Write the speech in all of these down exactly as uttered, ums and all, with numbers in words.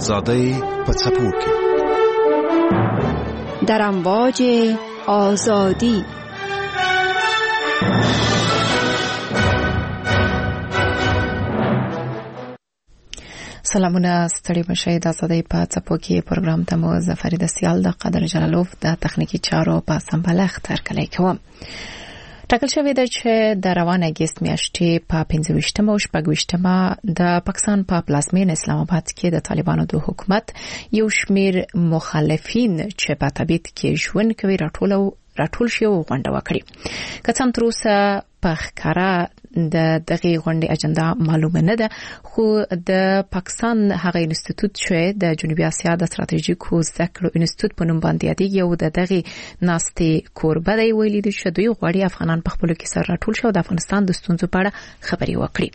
آزادی په څپو کې در امواج آزادی. سلامونه ستړي مشه د آزادۍ په څپو کې پروګرام ته مو ظفر د سیال د قدر جلالوف د تخنیکی چارو په سمبالښت ترکلې کوم. ټاکل شوې ده چې د روان اگست میاشتې په پنځه ویشتمه او شپږ ویشتمه د پاکستان په پلازمین اسلام آباد کې د طالبانو د حکومت یو شمیر مخالفین چې په تبعید کې ژوند کوي راټول راټول شي او غونډه وکړي. که څنګه تر اوسه په ښکارا د دغه غونډې اجنډا معلومه نه ده، خو د پاکستان هغه انسټیټیوټ چې د جنوبي اسیا د ستراتیژیکو زده کړو انسټیټیوټ په نوم باندې یادېږي او د دغه ناستې کوربه دی، ویلي دي چې دوی غواړي افغانان په خپلو کې سره راټول شي او د افغانستان د ستونزو په اړه خبرې وکړي.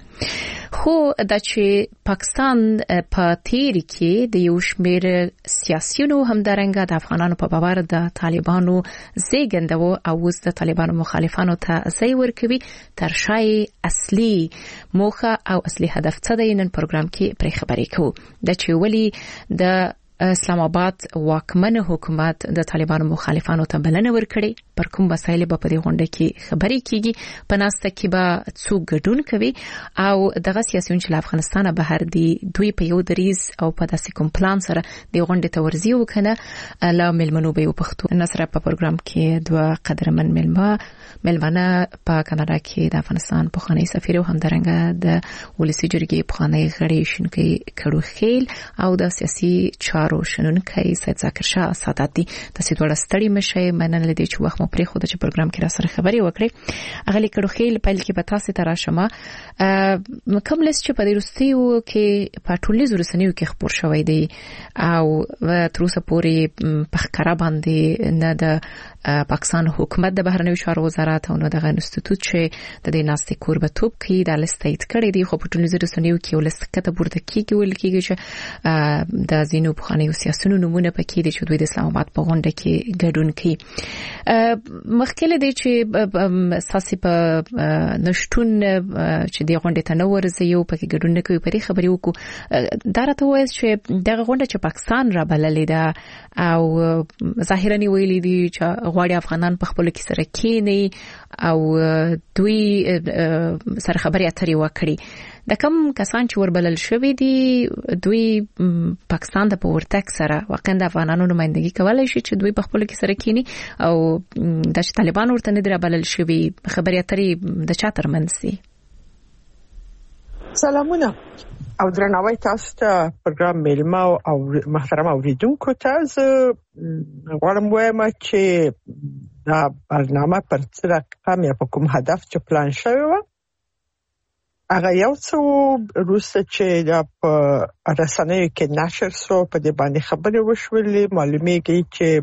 خو د چې پاکستان په تیر کې د یو شمیر سیاسيونو همدارنګه د افغانانو په باور د طالبانو زیږندو او اوس د طالبانو مخالفانو ته ځای ورکوي، تر شای اصلي موخه او اصلي هدف څه دی نن پروګرام کې پرې خبرې کوو. د چې ولی د اسلام آباد واکمن حکومت د طالبانو مخالفانو ته بلنه ورکړي، پر کوم مسایل په دې غونډه کې خبرې کیږي، په ناسته کې به څوک ګډون کوي او دغه سیاسيون چې له افغانستان بهر دي دوی په یو دریز او په داسې کوم پلان سره د غونډې ته ورځي وکنه. لا ملمنو به پښتو نصر په پروګرام کې دوه قدرمن ملما ملمنه په کاناډا کې د افغانستان پخوانی سفیر او همدارنګه د ولسی جرګې پخوانی غړي شونکي کړو خیل او د سیاسي چارو شنونکي سید ذکر شاه سادات دي. تاسو ډول ستړي مشه مننه لدی چې وخت مو پرې خو د پروګرام کې را سره خبري وکړي. اغلی کړو خیل په لکه به تاسو ته راشمه کوم لیست چې په دروستیو کې په ټولنیزو رسنیو کې خبر شوی دی او تر اوسه پورې په ښکارا باندې نه د پاکستان حکومت د بهرنیو چارو وزارت او نه د انسټیټیوټ چې د دې ناستې کوربتوب کوي د لیست تایید کړی دی، خو په ټولنیزو رسنیو کې ولست کته پورته کیږي ویل کیږي چې د زینو بخاني سیاسيونو نمونه پکې دي چې دوی د اسلام آباد په غونډه کې ګډون کوي. مخکله دي چې ساسي په نشټون چې د غونډې ته نو ورځي یو پکې ګډون نه کوي، پرې خبرې وکړو. دا راته وایي چې دغه غونډه چې پاکستان را بللې ده او ظاهرا ویلي دي چې غواړي افغانان په خپل کې سره کېني او دوی سره خبرې اترې وکړي. د کوم کسان چې وربلل شوی دي دوی پاکستان د پورتک سره واقعا د افغانانو نمائندګي کولای شي چې دوی په خپل کې سره کېني او د طالبان ورته نه دربلل شوی خبرې اترې د چا ترمنځ دي. سلامونه او درناوی تاسو ته پروګرام میلمه او محترم اوریدونکو ته. زه غواړم وایم چې دا برنامه پر څه رقم یا په کوم هدف چې پلان شوی و هغه یو څو روسه چې د رسنیو کې نشر شو په دې باندې خبرې وشولې، معلومیږي چې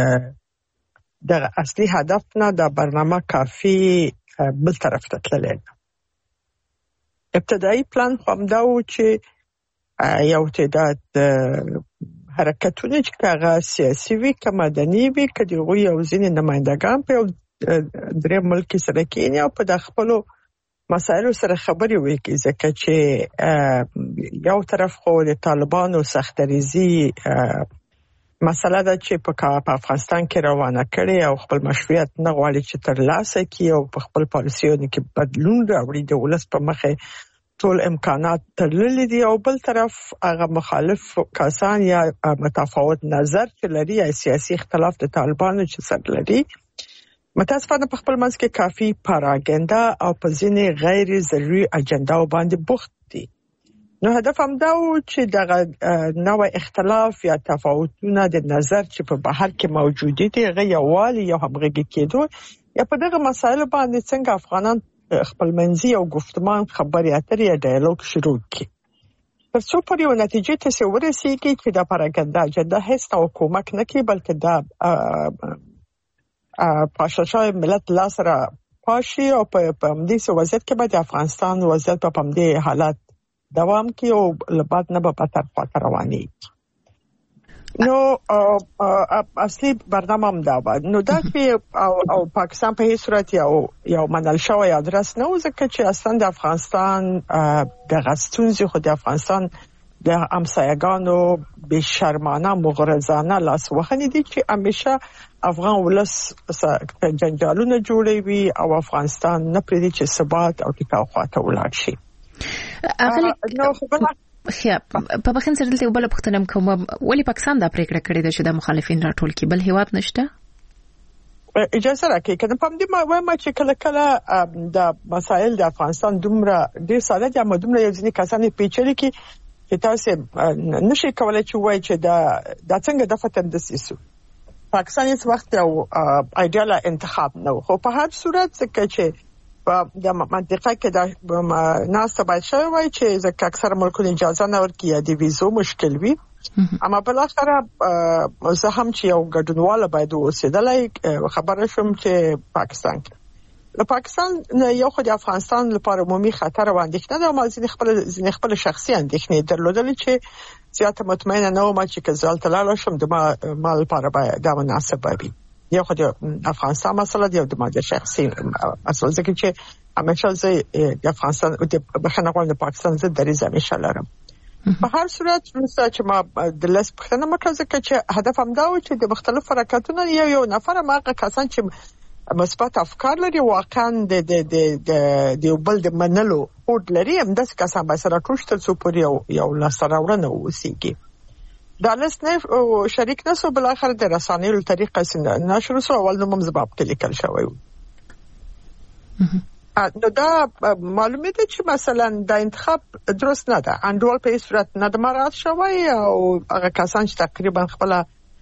د اصلي هدف نه دا برنامه کافي بل طرف ته تللی. ابتدایي پلان خو همدا و چې یو تعداد حرکتونه چې هغه سیاسي وي که مدني وي که د هغوی یو ځینې نمایندګان په یو درې ملک سره کېني او په د خپلو مسایلو سره خبرې وکړي، ځکه چې یو طرف خو د طالبانو سختریزي مسله ده چې په افغانستان کې روانه کړي او خپل مشروعیت نه غواړي چې ترلاسه کړي او په خپل پالیسیونو کې بدلون راوړي، د ولس په مخه ټول امکانات تړلي دي، او بل طرف هغه مخالف کسان یا متفاوت نظر چې لري یا سیاسي اختلاف د طالبانو چې سره لري متاسفانه په خپل منځ کې کافي پاراګندا او په ځینې غیر ضروري اجنډاو باندې بوخت دي. نو هدف هم دا و چې دغه نوع اختلاف یا تفاوتونه د نظر چې په بهر کې موجود دي هغه یووالي یا همغږي کېدو یا په دغه مسایلو باندې څنګه افغانان خپل منځي او گفتمان خبرې اترې یا ډایالوګ شروع کړي تر څو پورې یو نتیجې ته ورسیږي چې دا پاراګندا اجنډا هیڅ نوع کومک نه کوي، بلکې دا پاشاشای ملت لاسره پاشي او په همدې وضعیت کې به د افغانستان وضعیت په همدې حالت دوام کوي او لبعد نه به په طرف رواني. نو اصلي برنامه هم دا و. نو دا چې او, او پاکستان په هیڅ صورت یو یو منل شوی ادرس نه و، ځکه چې اصلا د افغانستان د غستونځي خو د افغانستان د همسایګانو به شرمانه مغرضانه لاس وهنې دي چې همیشه افغان ولس جنجالونه جوړوي او افغانستان نه پرېږدي چې ثبات او ټیکاو خواته ولاړ شي. اغلی نو خیا په بخښن سره دلته بل پختنم کوم ولی پاکستان دا پریکړه کړې ده چې د مخالفین راټول کی بل هیواد نشته. اجازه راکړئ کنه په دې ما وایم چې کله کله د مسایل د افغانستان دومره ډیر ساده دي اما دومره یو ځینې کسان پیچلي کی چې تاسو نشئ کولای چې وایي چې دا د څنګه د فتن د سیسو پاکستان هیڅ وخت یو ایډیال انتخاب نه خو په هر صورت څنګه چې په د منطقه کې د ناسته باید شوی وای چې ځکه اکثر ملکونه اجازه نه ورکوي د ویزو مشکل وي اما بل اخره زه هم چې یو ګډونواله باید اوسېدلای خبره شوم چې پاکستان له پاکستان یو خو د افغانستان لپاره عمومي خطر او اندېښنه ده او ځینې خپل ځینې خپل شخصي اندېښنې درلودل چې زیاته مطمئنه نه وم چې کزال تلاله شم د ما لپاره باید دا مناسب وي. یو خو د افغانستان مسله دی او د ماده شخصي مسله ځکه چې همیشه زه د افغانستان او د بخنغوال د پاکستان زه دریځ همیشه لرم. په هر صورت چې ما د لاس پښتنه مکه چې هدف هم دا و چې د مختلف حرکتونو یو یو نفر ماګه کسان چې مثبت افکار لري واقعا د د د د بل د منلو هوډ لري هم د کسان به سره ټوشتل سو پر یو یو لاسراوړنه وسیږي. دا لس نه شریک نه سو بل اخر د رسانیو طریقه څنګه نشر سو اول نو مزباب کلیکل شوی نو دا معلومه ده چې مثلا د انتخاب درست نه ده انډول په صورت نه د مراد شوی او هغه کسان چې تقریبا خپل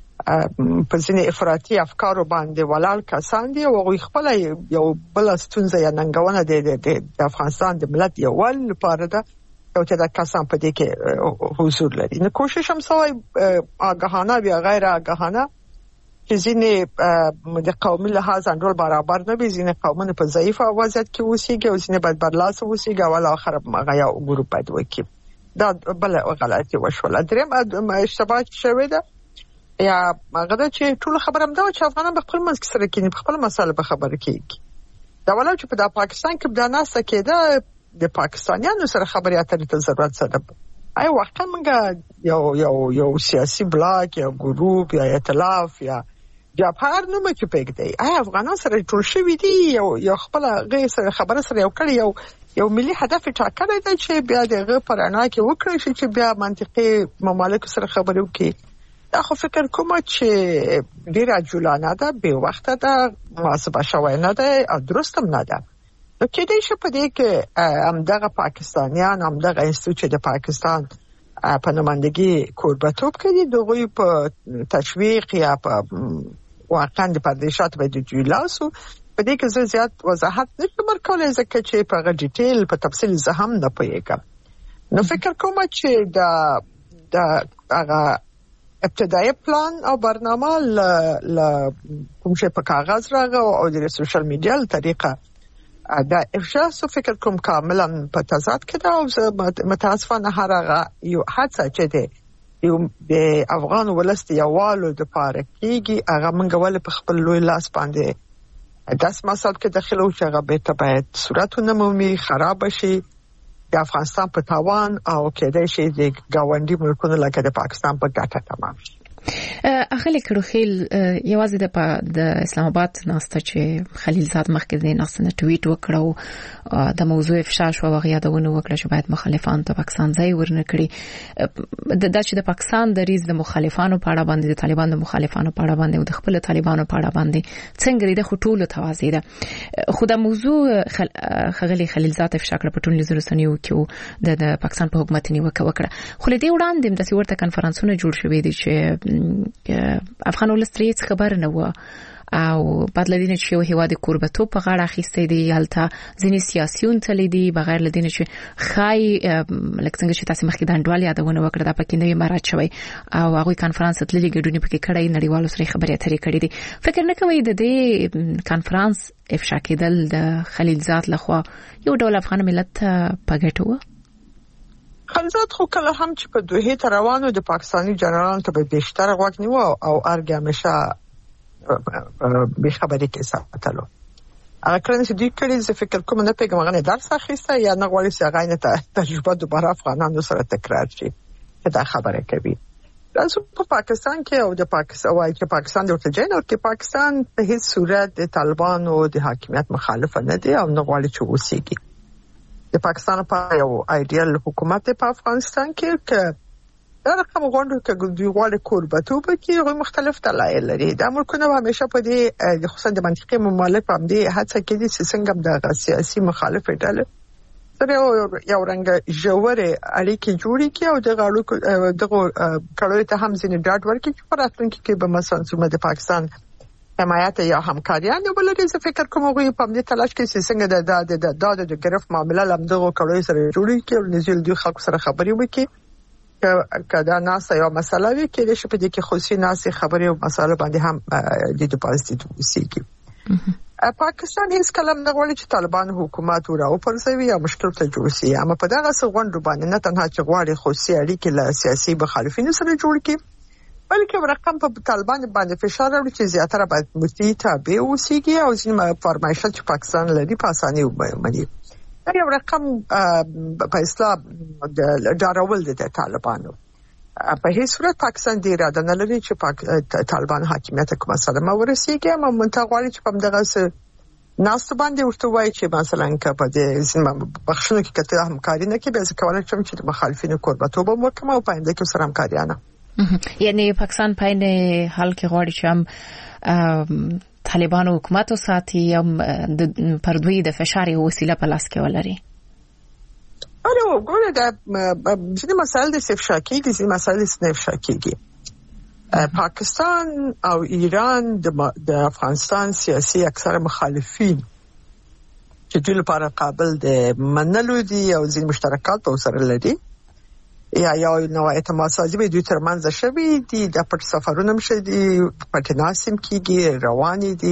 په ځینې افراطي افکارو باندې ولال کسان دي او هغه خپل یو بل ستونزه یا ننګونه د د افغانستان د ملت یو ول لپاره ده او چې دا کسان په دې کې حضور لري. نو کوشش هم سوی آگاهانه یا غیر آگاهانه چې ځینې د قومي لحاظ انډول برابر نه وي ځینې قومونه په ضعیف وضعیت کې اوسېږي او ځینې باید برلاسه اوسېږي او اخر هغه یو ګروپ باید وکړي. دا بل غلطي وشوله. دریم اشتباه شوې ده یا هغه ده چې ټول خبره هم ده چې افغانان په خپل منځ کې سره کېني په خپل مسایلو په خبره کېږي. دا ولا چې په د پاکستان کې د ناسته کېده د پاکستانیانو سره خبرې اترې ته ضرورت سره آیا واقعا موږ یو یو یو سیاسي بلاک یا ګروپ یا ائتلاف یا یا په نوم کې پېږدي آیا افغانان سره ټول شوي دي یو یو خپل غیر سره خبره سره یو کړی یو یو ملي هدف ټاکلی دی چې بیا دغه پرانا کې وکړي شي چې بیا منطقي ممالک سره خبرې وکړي. دا خو فکر کوم چې ډیر عجولانه ده به وخت ده محاسبه شوی نه ده او درست هم نه ده. نو کې دې شپ دې کې همدغه پاکستانیان همدغه انستیتوت د پاکستان په نمائندګي کوربتوب کوي دغه په تشویق یا په واقعا د پردیشات به د جولاسو په دې کې زیات وضاحت نشم ورکولای ځکه چې په غو ډیټیل په تفصیل زه هم نه پوهیږم. نو فکر کوم چې دا د هغه ابتدایي پلان او برنامه ل کوم چې په کاغذ راغو او د سوشل میډیا له طریقه دا افشا سو فکر کوم کاملا په تضاد کې دا او متاسفانه هر هغه یو حادثه چې دی یو د افغان ولست یوالو د پاره کېږي هغه منګ ول په خپل لوی لاس باندې داس مسال کې داخله او چې هغه به ته باید صورتونه مومي خراب شي د افغانستان په تاوان او کېدای شي د گاونډي ملکونو لکه د پاکستان په ګټه تمام شي. اخلي کړوخیل یوازې د د اسلام آباد ناسته چې خلیل زاد مخکې د ناسنه ټویټ وکړو د موضوع افشا شو او یادونه وکړه چې باید مخالفان ته پاکستان ځای ورنکړي د چې د پاکستان د ریز د مخالفانو په اړه باندې د طالبانو د مخالفانو په اړه باندې او د خپل طالبانو په اړه باندې څنګه د خټولو توازی ده خو د موضوع خغلی خلیل زاد افشا کړ په ټول لزرسنیو کې د پاکستان په حکومت نیوکه وکړه خو لدی وړاندې د سیورته کانفرنسونه جوړ شوې دي چې افغان ولستریت خبر نه و او بعد لدینه چې یو هیواد کوربتو په غاړه اخیستې دی یالته ځینې سیاسيون تللی دي بغیر لدینه چې خای لکه څنګه چې تاسو مخکې د انډوال یادونه وکړه د پکې نوې مراد شوی او هغه کانفرنس تللی ګډونی پکې کړای نړیوالو سره خبرې اترې کړې دي فکر نه کوي د دې کانفرنس افشا کېدل د خلیل زاد لخوا یو ډول افغان ملت په ګټه و خلزات خو کله هم چې په دوه ته روانو د پاکستاني جنرالانو ته به بیشتر غوږ نیو او ارګ همیشه به خبرې کې ساتلو هغه کله چې دوی کړي زه فکر کوم نه پیګم غنه درس اخیسته یا نه غواړي چې هغه نه تجربه دوباره افغانانو سره تکرار شي دا خبره کوي. تاسو په پاکستان کې او د پاکستان وايي چې پاکستان د ورتجین او کې پاکستان په هیڅ صورت د طالبانو د حاکمیت مخالف نه دی او نه غواړي چې وسیږي. د پاکستان په یو ایډیال حکومت په افغانستان کې ک دا رقم غونډو کې د غواړي کوربتوب کې غو مختلف دلایل لري. دا ملکونه همیشه په دې د خصوصا د منطقي ممالک په دې هڅه کې دي چې څنګه د سیاسي مخالف ډله سره یو رنګ جوړه اړیکې جوړې کی او د غاړو دغه کړه ته هم ځینې ډاټ ورکړي چې په راتلونکي کې به مثلا څومره د پاکستان حمایت یا همکاریان ولري. زه فکر کوم غوي په دې تلاش کې چې څنګه د د د د ګرف معاملې لم دغه کړه سره جوړې کی او نزل دوی خلکو سره خبرې وکړي کدا ناس یو مسله وی کې د شپې کې خصوصي ناس خبرې او مسله باندې هم د د پازیټیو وسیږي. پاکستان هیڅ کلم نه غواړي چې طالبان حکومت وراو پرځوي یا مشکل ته جوړ شي. اما په دغه څغونډو باندې نه تنها چې غواړي خصوصي اړیکې له سیاسي مخالفینو سره جوړ کړي بلکې رقم په طالبان باندې فشار راوړي چې زیاتره باید مفتي تابع وسیږي او ځینې فرمایشات چې پاکستان لري په اساني ومني. دا یو رقم په اسلام د ډارول دي طالبانو. په هیڅ صورت پاکستان دی اراده نه لري چې پاک طالبان حاکمیت کوم مسله ما ورسیږي. اما منتغواړي چې په دغه څه ناس باندې ورته وایي چې مثلا کپه د زموږ بخښنه کې کته همکاري نه کوي به ځکه ولې چې د مخالفینو کوربتوب وکړي او پاینده کې سره همکاري نه یعنی پاکستان پاین حال کې غواړي چې هم طالبان حکومت او ساتي هم د پردوی د فشار وسیله په لاس کې ولري. الو ګوره دا ځینې مسایل د افشا کېږي ځینې مسایل د افشا کېږي. پاکستان او ایران د افغانستان سیاسي اکثر مخالفین چې دوی لپاره قابل د منلو دي او ځینې مشترکات په سره لري یا یو نوع اعتماد سازي به دوی ترمنځ شوي دي. د پټ سفرونه مشه دي پټ ناسم کېږي رواني دي.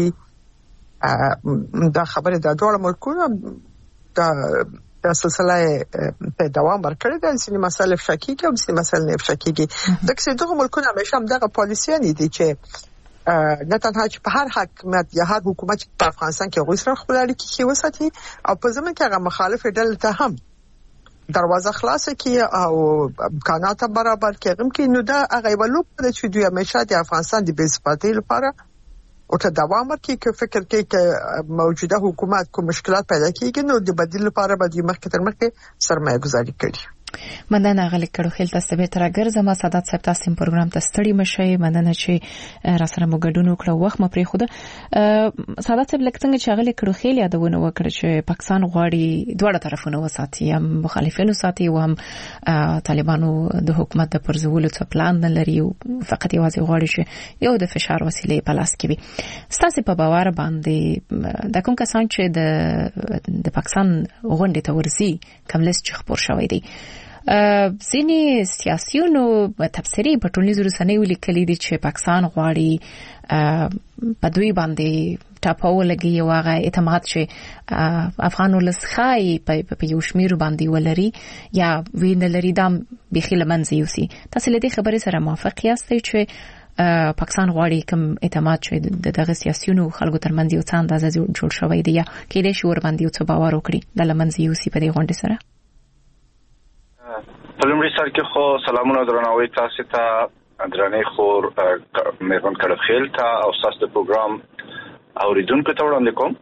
دا خبره د ډول ملکونو دا د سلسله په دوام ورکړي د ځینې مسایل افشا کېږي او ځینې مسایل نه افشا کېږي. دغه دغه ملکونه همیشه هم دغه پالیسیان دي چې نه تنها چې په هر حکومت یا هر حکومت په افغانستان کې غوښتل خپل اړیکې وساتي او په ځمن کې هغه مخالف ډله ته هم دروازه خلاصه کړي او امکانات برابر کړي. هم کې نو دا هغه ولو چې دوی همیشه د افغانستان د بې ثباتۍ لپاره او ته دوام ورکړي چې فکر کوي چې موجوده حکومت کوم مشکلات پیدا کیږي نو د بدیل لپاره به د مخکې تر مخکې سرمایه گذاري کړي. مننه غلی کړو خیل تاسو به تر ګرځم سادات صاحب تاسو پروګرام ته ستړي مشي. مننه چې را سره مو ګډون وکړو وخت مې پرې خوده. سادات صاحب لکه څنګه چې غلی کړو خیل یادونه وکړه چې پاکستان غواړي دواړه طرفونه وساتي هم مخالفینو ساتي او هم طالبانو د حکومت د پرځولو څه پلان نه لري او فقط یوازې غواړي چې یو د فشار وسیله په لاس کې وي. ستاسو په باور باندې د کوم کسان چې د د پاکستان غونډې ته ورسي کوم لیست چې خبر شوی دی ځینې سیاسيونو تفسیري په ټولنیزو رسنیو لیکلي دي چې پاکستان غواړي په دوی باندې ټاپو لګي او هغه اعتماد چې افغان ولسخای په یو شمیر باندې ولري یا وین لري دام بخیل منځ یوسي. تاسو له دې خبرې سره موافق یاستئ چې پاکستان غواړي کوم اعتماد چې دغه سیاسيونو خلکو ترمنځ یو څه اندازه جوړ شوی دی یا کېدای شي ور باندې یو څه باور وکړي د لمنځ یوسي په دې غونډه سره؟ په لومړي سر کې خو سلامونه درناوي تاسو ته درنې خور مهربان کړه خیل ته او تاسو د پروګرام اوریدونکو ته وړاندې کوم.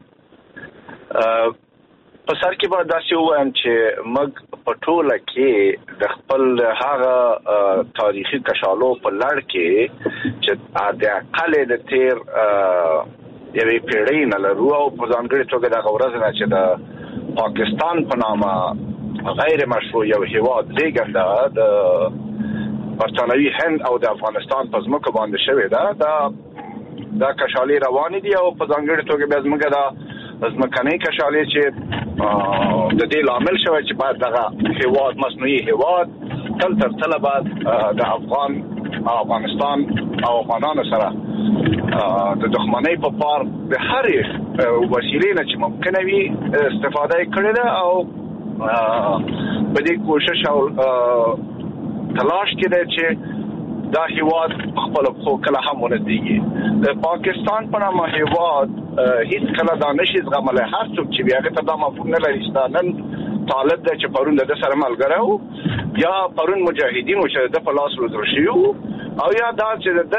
په سر کې به داسې وایم چې موږ په ټوله کې د خپل هغه تاریخي کشالو په لړ کې چې د اقل د تیر یوې پیړۍ نه لرو او په ځانګړي توګه د غورز نه چې د پاکستان په نامه غیر مشروع یو هیواد زیږنده د برطانوي هند او د افغانستان په ځمکه باندې شوې ده. دا دا کشالي روانې دي او په ځانګړي توګه به زموږ د ځمکنۍ کشالي چې د دې لامل شوی چې بعد دغه هیواد مصنوعي هیواد تل تر تله بعد د افغان افغانستان او افغانانو سره د دښمنۍ په پار د هرې وسیلې نه چې ممکنه وي استفاده کړې ده او په دې کوشش او تلاش کې ده چې دا هیواد خپل خو کله هم ونځيږي. د پاکستان په نامه هیواد هیڅ کله دا نشي زغملای. هر څوک چې بیا ته دا مفهوم نه لري چې نن طالب د چې پرون د سره ملګری وو یا پرون مجاهدین چې د په لاس وزر شيو او یا دا چې د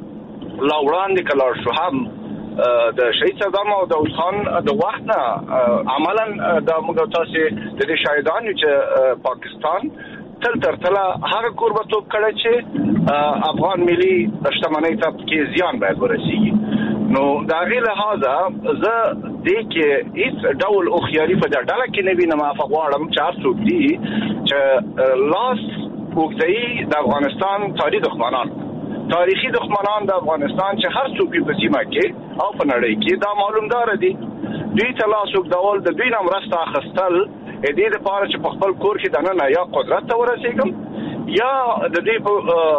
لاوړان د کلار شو هم د شهید صدام او د خان د وخت نه عملاً د موږ تاسو د شهیدانو چې پاکستان تل تر تله هغه قربتوب کړی چې افغان ملي شتمنۍ ته کې زیان باید ورسیږي نو دا غي لحاظه زه دې کې هیڅ ډول او خیالي په ډله کې نه وینم افغانم چار څوک دي چې لاس وګړي د افغانستان تاریخ دښمنان تاریخي دښمنان د افغانستان چې هر څوک په سیمه کې او په نړۍ کې دا معلومدار دي دوی تلاسوک ډول د دوی نام راسته اخستل دې د پاره چې په خپل کور کې دنه یا قدرت ته ورسېږم یا د دې په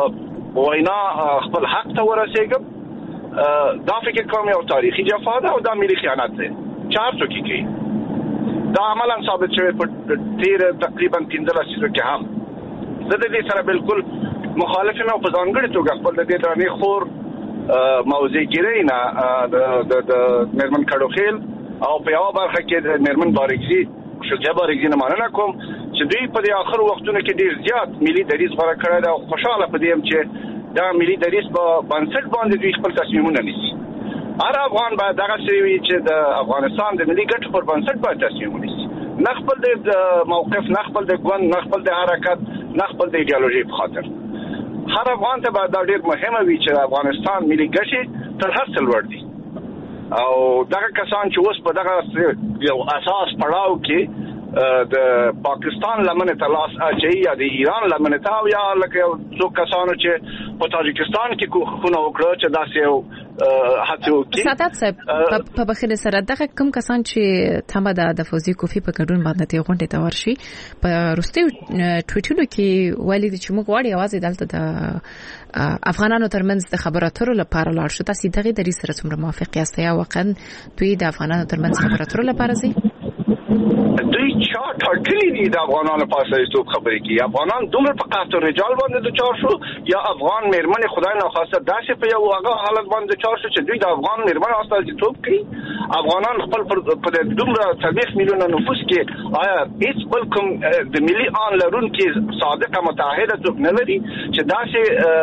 وینا خپل حق ته ورسېږم دا فکر کوم یو تاریخي جفا ده او دا ملي خیانت ده چار څوک کې دا عملاً ثابت شوی په تیر تقریبا پنځه لسیزو کې هم زه د دې سره بالکل مخالف یم او په ځانګړي توګه خپل د دې درنې خور موضوع ګیري نه د د نرمن کډوخیل او په یو برخه کې د نرمن بارګزي شجاع بارګزي نه مننه کوم چې دوی په دې اخر وختونو کې ډیر زیات ملي دریځ غوړه کړی دا خوشاله پدې چې دا ملي دریځ په بنسټ باندې دوی خپل تصمیمونه نیسي هر افغان باید دغه شی چې د افغانستان د ملي ګټو پر بنسټ باید تصمیم ونیسي نه خپل د موقف نه خپل د ګوند نه خپل د حرکت نه خپل د ایدئولوژي په خاطر هر افغان ته باید ډیر مهمه وي چې افغانستان ملي ګټې تر هر څه لوړ دي او دغه کسان چې اوس په دغه یو اساس پړاو کې د پاکستان لمنه تلاش اچي یا د ایران لمنه تا یا لکه څو کسانو چې په تاجکستان کې خونه وکړه چې داسې یو هڅه وکړي سادات صاحب په بخښنه سره دغه کم کسان چې تمه د فوزي کوفي په ګډون باندې ته غونډه ته ورشي په روستي ټویټونو کې ویلي چې موږ غواړي आवाज دلته د افغانانو ترمنځ د خبرو اترو لپاره لاړ شو تاسو دغه د ری سره څومره موافق یاست یا واقعا دوی د افغانانو ترمنځ خبرو اترو لپاره زی دوی چا ټاکلي دي د افغانانو په اساس څوک خبرې کوي افغانان دومره په قحط رجال باندې د چار شو یا افغان مېرمنې خدای نه خاصه داسې په یو هغه حالت باندې چار شو چې دوی د افغان مېرمنې اساس څوک کوي افغانان خپل په دومره څلوېښت میلیونه نفوس کې آیا هیڅ بل کوم د ملي آن لرونکي صادقه متحده څوک نه لري چې داسې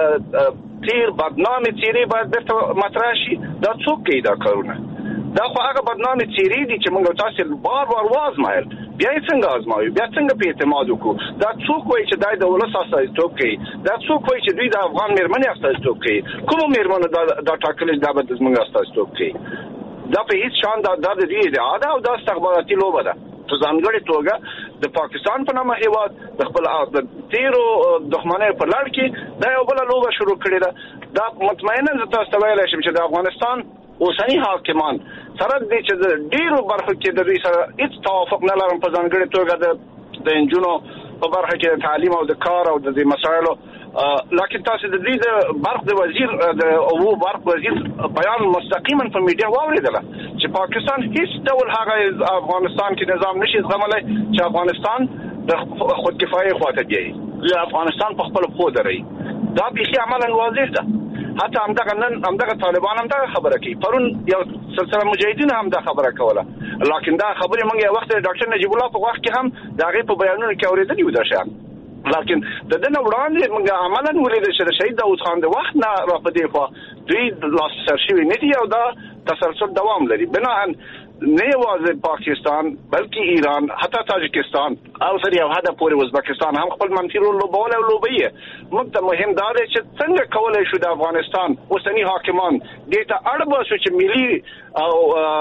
تیر بدنامي چیرې باید بیرته مطرح شي دا څوک کوي دا کارونه دا خو هغه بدنامي چیرې دي چې موږ تاسو بار بار وازمایل بیا څنګه ازمایو بیا څنګه په اعتماد وکړو دا څوک وایي چې دای د ولس اساس ټوک کوي دا څوک وایي چې دوی د افغان مېرمنې اساس ټوک کوي کوم مېرمنه دا دا ټاکل دا به زموږ اساس ټوک کوي دا په هیڅ شان دا د دې اراده او د استخباراتي لوبه ده په ځانګړي توګه د پاکستان په نامه هیواد د خپل د تیرو دښمنۍ په لړ کې دا یو بل لوبه شروع کړې ده دا مطمئنا زه تاسو ته ویلی شم چې د افغانستان اوسنی حاکمان سره دې چې د ډیرو برخو کې د دوی سره هیڅ توافق نه لرم په ځانګړي توګه د د انجونو په برخه کې د تعلیم او د کار او د مسایلو لکه تاسو د دې د برخ د وزیر د او برخ وزیر بیان مستقیما په میډیا واوریدل چې پاکستان هیڅ ډول هغه افغانستان کې نظام نشي زغملای چې افغانستان د خود کفایه خواته دی یا افغانستان په خپل خو دري دا به عملاً واضح ده حتی همدغه نن همدغه طالبان هم دا خبره کوي پرون یو سلسله مجاهدین هم دا خبره کوله لکه دا خبره مونږ یو وخت ډاکټر نجیب الله په وخت کې هم دا غي په بیانونو کې اوریدلی و دا شان لکه د دنه وړاندې موږ عملاً ولیدل چې شهید داوود خان د وخت نه را پدې خو دوی لاس سرشوي نه دی او دا تسلسل دوام لري بناهن نه یوازې پاکستان بلکې ایران حتی تاجکستان او سره یو حدا پورې ازبکستان هم خپل منفي رول لوبول او لوبي موږ ته مهم دا دی چې څنګه کولای شو د افغانستان اوسنی حاکمان دې ته اړبه شو چې ملي او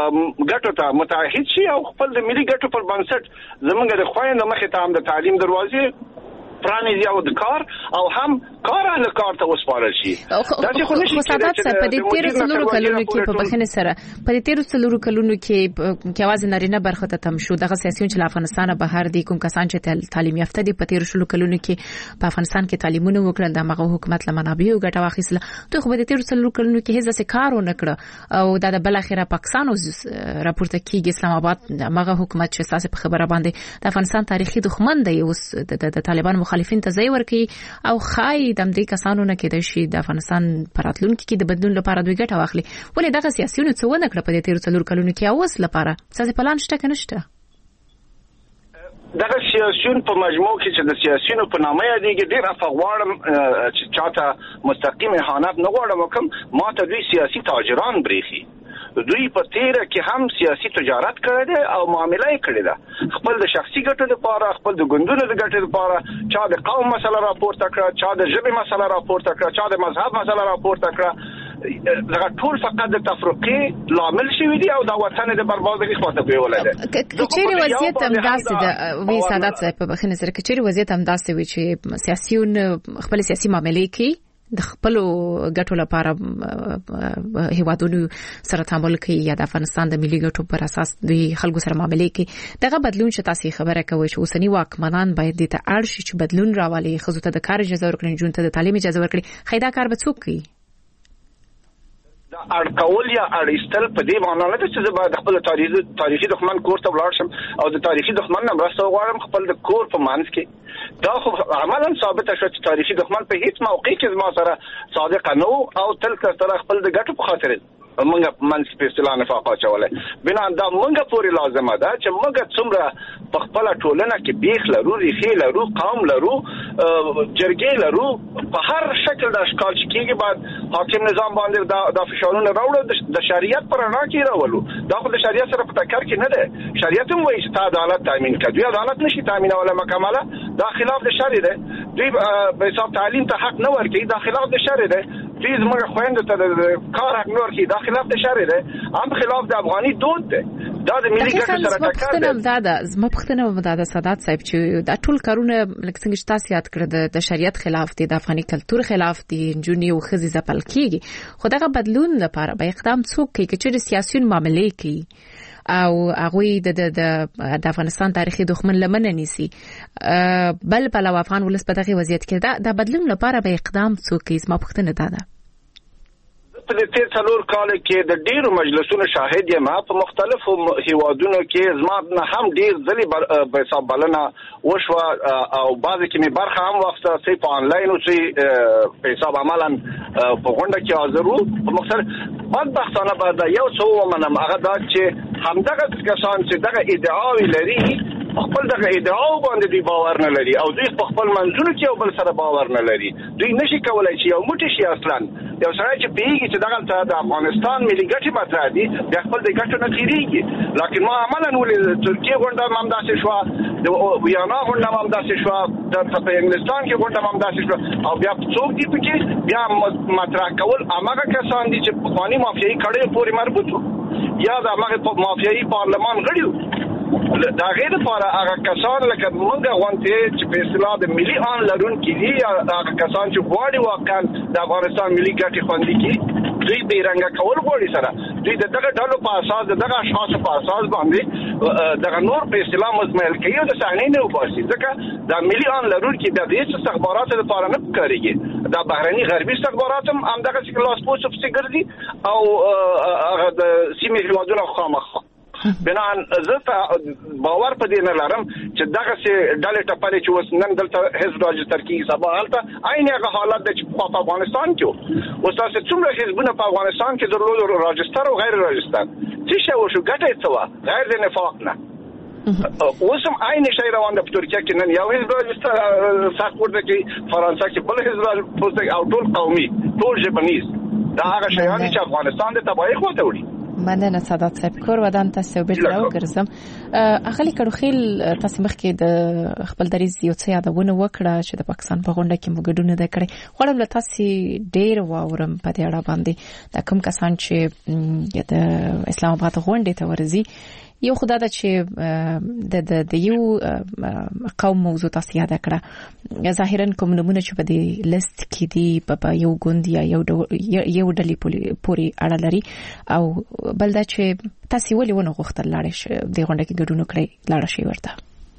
ګټو ته متحد شي او خپل د ملي ګټو پر بنسټ زمونږ د خويند مخې ته هم د تعلیم دروازې پرانیزي او د کار او هم کار اهل کار ته وسپارل شي دا چې خو نشي سادات په دې تیر څلورو کلونو کې په بخښنه سره په دې تیر څلورو کلونو کې کې आवाज نارینه برخه ته تم شو دغه سیاسيون چې افغانستان بهر دي کوم کسان چې تعلیم یافته دي په تیر شلو کلونو کې په افغانستان کې تعلیمونه وکړل د مغو حکومت لمنابع ګټه واخیسله دوی خو په دې تیر څلورو کلونو کې هیڅ څه کار ونه کړ او دا د بل اخره پاکستان راپورته کیږي اسلام آباد مغه حکومت چې اساس په خبره باندې د افغانستان تاریخي دښمن دی اوس د طالبان مخالفین ته ځای ورکړي او خای د دې کسانو نه کېد شي د افغانستان پراتلونکو کې د بدلون لپاره دوی ګټه واخلي ولې دغه سیاسيونو څه ونه کړ په دې تیر څلور کلونو کې اوس لپاره څه پلان شته کنه شته دغه سیاسيون په مجموع کې چې د سیاسيونو په نامه یادېږي ډېر افغوړم چې چاته مستقیم اهانت نه غواړم کوم ماته دوی سیاسي تاجران بریخي دوی په تیره کې هم سیاسي تجارت کړی دی او معامله یې کړې ده خپل د شخصي ګټو لپاره خپل د ګوندونو د ګټو لپاره چا د قوم مسله راپورته کړه چا د ژبې مسله راپورته کړه چا د مذهب مسله راپورته کړه دغه ټول فقط د تفرقې لامل شوی دی او د وطن د بربادۍ خواته بیولای دی کچېری وضعیت هم داسې د وی سادات صاحب په بخښنه سره کچېری وضعیت هم داسې وي چې سیاسيون خپل سیاسي معاملې کې د خپل ګټو لپاره هیوادونو سره تعامل کوي یا د افغانستان د ملي ګټو پر اساس د خلکو سره معاملې کوي دغه بدلون چې تاسو خبره کوي چې اوسنی واکمنان باید د اړ شي چې بدلون راولي خصوصا د کار اجازه ورکړي جون ته د تعلیم اجازه ورکړي خیدا کار به څوک کوي دا اړکول یا اړیستل په دې معنی نه چې زه باید خپل تاریخي تاریخي دښمن کور ته ولاړ شم او د تاریخي دښمن نه مرسته وغواړم خپل د کور په منځ کې دا خو عملاً ثابت شو چې تاریخي دښمن په هیڅ موقع کې زما سره صادق نه او تل تر خپل د ګټو په خاطر موږ منځ په اصطلاح نفاق اچولای بنا دا موږ پورې لازمه ده چې موږ څومره په خپل ټولنه کې بیخ لرو ریخي لرو قوم لرو جرګې لرو په هر شکل د اشکال چې کېږي بعد حاکم نظام باندې دا د فشارونو راوړو د شریعت پر رڼا کې راولو دا خو د شریعت سره په ټکر کې نه ده شریعت هم وایي چې عدالت تامین کړي عدالت نشي تامینوله مکمله دا خلاف د شریعت ده دوی به حساب تعلیم ته حق نه ورکړي دا خلاف د شریعت ده دوی زموږ خويندو ته د کار حق نه ورکړي دا خلاف د شریعت ده هم خلاف د افغاني دود ده دا د ملي ګټو سره ټکر ده دا د زما پښتنه دا د سادات صاحب چې دا ټول کارونه لکه څنګه تاسو یاد کړل د شریعت خلاف دي د افغاني کلچر خلاف دي جونی او خزي ځپل کیږي خو دغه بدلون لپاره به اقدام څوک کوي چې سیاسيون معاملې کوي او هغه د د د افغانستان تاریخي دښمن لمنه نيسي بل بل افغان ولس په دغه وضعیت کې دا د بدلون لپاره به اقدام څوک کوي زما پښتنه ده ده په دې څلور کال کې د ډیرو مجلسونو شاهد یم په مختلفو هیوادونو کې زما نه هم ډیر ځلې په حساب بلنه وشو او بعضی کې می برخه هم وخته سي په انلاین او سي په حساب عملاً په غونډه کې حاضر وو په مختلف بدبختانه بعد یو څو ومنم هغه دا چې همدغه کسان چې دغه ادعاوی لري خپل دغه ادعاو باندې دی باور نه لري او دوی خپل منځونو کې یو بل سره باور نه لري دوی نشي کولای چې یو موټی شي اصلا یو سره چې پیږي چې دغه د افغانستان ملي ګټې مطرح دي د خپل د ګټو نه تیریږي لکه ما عملاً ولې ترکیه غونډه هم داسې شو د ویانا غونډه هم داسې شو د په انګلستان کې غونډه هم داسې شو او بیا څوک دي پکې بیا مطرح کول هغه کسان دي چې قانوني مافیایي کړي پورې مربوط یا د هغه مافیایي پارلمان غړي دا غیر لپاره هغه کسان لکه موږ غونډه چې په اصطلاح د ملي ان لرون کې دي هغه کسان چې غواړي واقعا د افغانستان ملي ګټې خوندي کړي دوی بیرنګ کول غواړي سره دوی دغه ډلو په اساس دغه اشخاص په اساس باندې دغه نور په اصطلاح مزمل کوي او د صحنې نه وباسي ځکه د ملي ان لرون کې د دې استخباراتو لپاره نه کاریږي د بهرني غربي استخبارات هم همدغه څه لاس پوسټ په ګرځي او هغه د سیمې هیوادونو خامخ بنان زه باور په دې نه لرم چې دغه سي ډلې ټپلې چې اوس نن دلته حزب راجستر کیږي سبا هلته عین هغه حالت د په افغانستان کې اوس تاسو څومره حزبونه په افغانستان کې درلود راجستر او غیر راجستر چې شو شو ګټه څه غیر د نفاق نه اوس هم عین شي روان د ترکیه کې نن یو حزب راجستر ساکورد کې فرانسې کې بل حزب راجستر او ټول قومي ټول ژبنیز دا هغه شیان چې افغانستان د تباہی خواته وړي مننه سادات صاحب کور ودان تاسو به راوګرځم اخلي کړو خیل تاسو مخکې د خپل دریز یو څه یادونه وکړه چې د پاکستان په غونډه کې موږ نه کړې خورم له تاسو ډیر واورم په دې اړه باندې د کوم کسان چې د اسلام آباد غونډه ته ورزي یو خدای دا چې د د یو قوم موضوع تاسو یاد کړه ظاهرا کوم نمونه چې په دې لیست کې دی په یو ګوند یا یو یو ډلې پوری اړه لري او بل دا چې تاسو ولې ونه غوښتل لاړ شي د غونډه کې ګډون کړئ لاړ شي ورته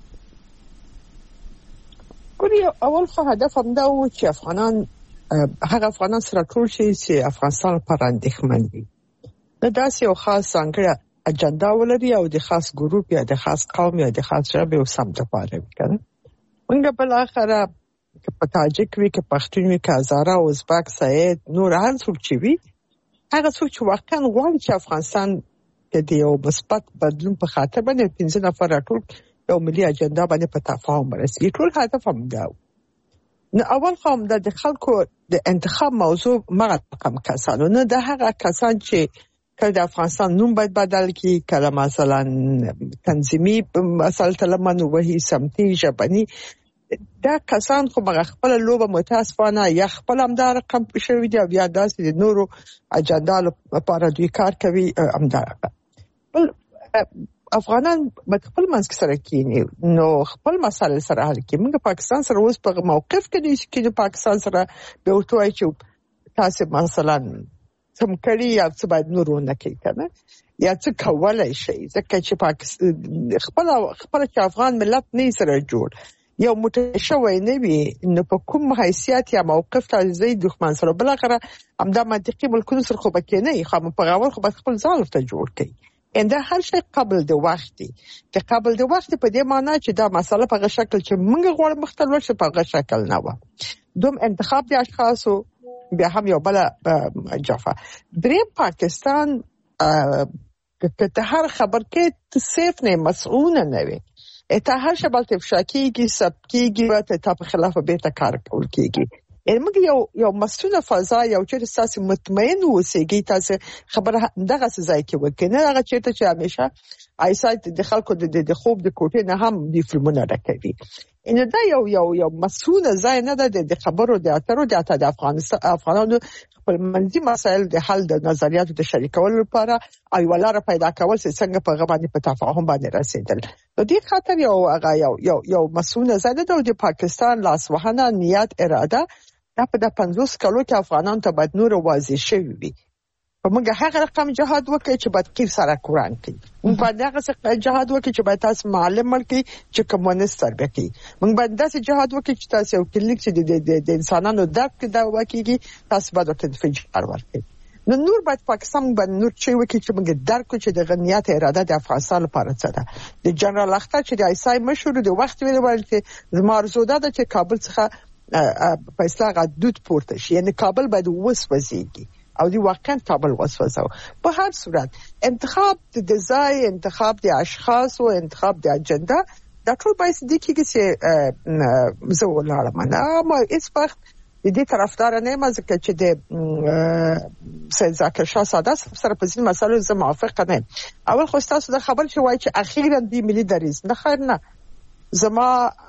ګوري اول خو هدف هم دا و چې افغانان هغه افغانان سره ټول شي چې افغانستان پر اندېښمن دي دا داسې یو خاص څنګه اجنډا ولري او د خاص ګروپ یا د خاص قوم یا د خاص ژبه او سمت لپاره وکړي موږ بل اخره په تاجک وی کې پښتون وی کې هزاره او ازبک سعید نور هر څوک چې وی هغه څوک چې واقعا غواړي چې افغانستان کې د یو مثبت بدلون په خاطر باندې پنځه نفر ټول یو ملي اجنډا باندې په تفاهم ورسېږي. ټول هدف هم دا نو اول خو د خلکو د انتخاب موضوع مغه کم کسانو نه د هغه کسان چې کله د افغانستان نوم باید بدل کی کله مثلا تنظیمي مسله تلمن وهي سمتي ژبني دا کسان خو مغه خپل لوبه متاسفانه یا خپل امدار کم شوی دی بیا داسې د نورو اجنډا لپاره دوی کار کوي امدار بل افغانان خپل منځ کې سره کینی نو خپل مسله سره حل کوي. موږ پاکستان سره اوس په موقف کې دي چې د پاکستان سره به وټوي چې تاسو مثلا سم کړی یا څه باید نورونه کوي کنه یا څه کولای شي ځکه چې پاکستان خپل خپل چې افغان ملت نه سره جوړ یو متشوي نه وي نو په کوم حیثیت یا موقف ته زی دښمن سره بل غره همدا منطقي ملکونو سره خو پکې نه خو په غوړ خو خپل ځان ته جوړ کړي انده هر شي قبل د وختي چې قبل د وخت په دې معنی چې دا مسله په شکل چې موږ غوړ مختلف شي په شکل نه و دوم انتخاب د اشخاصو بیا هم یو بل جفا درې پاکستان که هر خبر کې صرف نه مسؤل نه وي ته هر شبل تفشاکیږي سبکیږي ته په خلاف به ته کار کول کیږي موږ یو یو مسؤله فضا یو چې تاسو مطمئن اوسئ تاسو خبره دغه ځای کې وکنه هغه چیرته چې همیشه ایسایت د خلکو د خوب د کوټې نه هم د فلمونه راکوي ان دا یو یو یو مسؤله ځای نه ده د خبرو د اترو د اتر د افغانستان افغانانو خپل منځي مسایل د حل د نظریاتو د شریکولو لپاره او ولاره پیدا کول چې څنګه په غوښنه په تفاهم باندې رسیدل. نو دې خاطر یو هغه یو یو یو مسؤله ځای ده د پاکستان لاسوهنه نیت اراده دا په د پنځوس کلو کې افغانان ته باید نور واضح شوي وي. په موږ هغه رقم جهاد وکړي چې باید کیف سره قرآن کوي موږ باید هغه جهاد وکړي چې باید تاسو معلم ملکي چې کمونیست تربیه کوي موږ باید داسې جهاد وکړي چې تاسو یو کلینیک چې د انسانانو درد کې دا وکړي تاسو باید تدفیجار ورکړي. نو نور باید پاکستان باندې نور چې وکړي چې موږ درک کړو چې د غنیات اراده د افغانستان لپاره څه ده. د جنرال اختر چې د ایسای مشهور د وخت ویل چې زما ارزو ده چې کابل څخه په اصلاح غدود پورته شي یعنی کابل باید وسوځيږي او دی واقعا کابل وسوځو. په هر صورت انتخاب د ځای انتخاب د اشخاص او انتخاب د اجنډا دا ټول باید د کیږي چې زه ولاړم نه ما هیڅ وخت د دې طرفدار نه یم ځکه چې د سید ذاکر شاه ساده سره په ځینې مسایلو زه موافق نه یم. اول خو تاسو د خبر چې وایي چې اخیراً دی ملي دریز نه خیر نه زما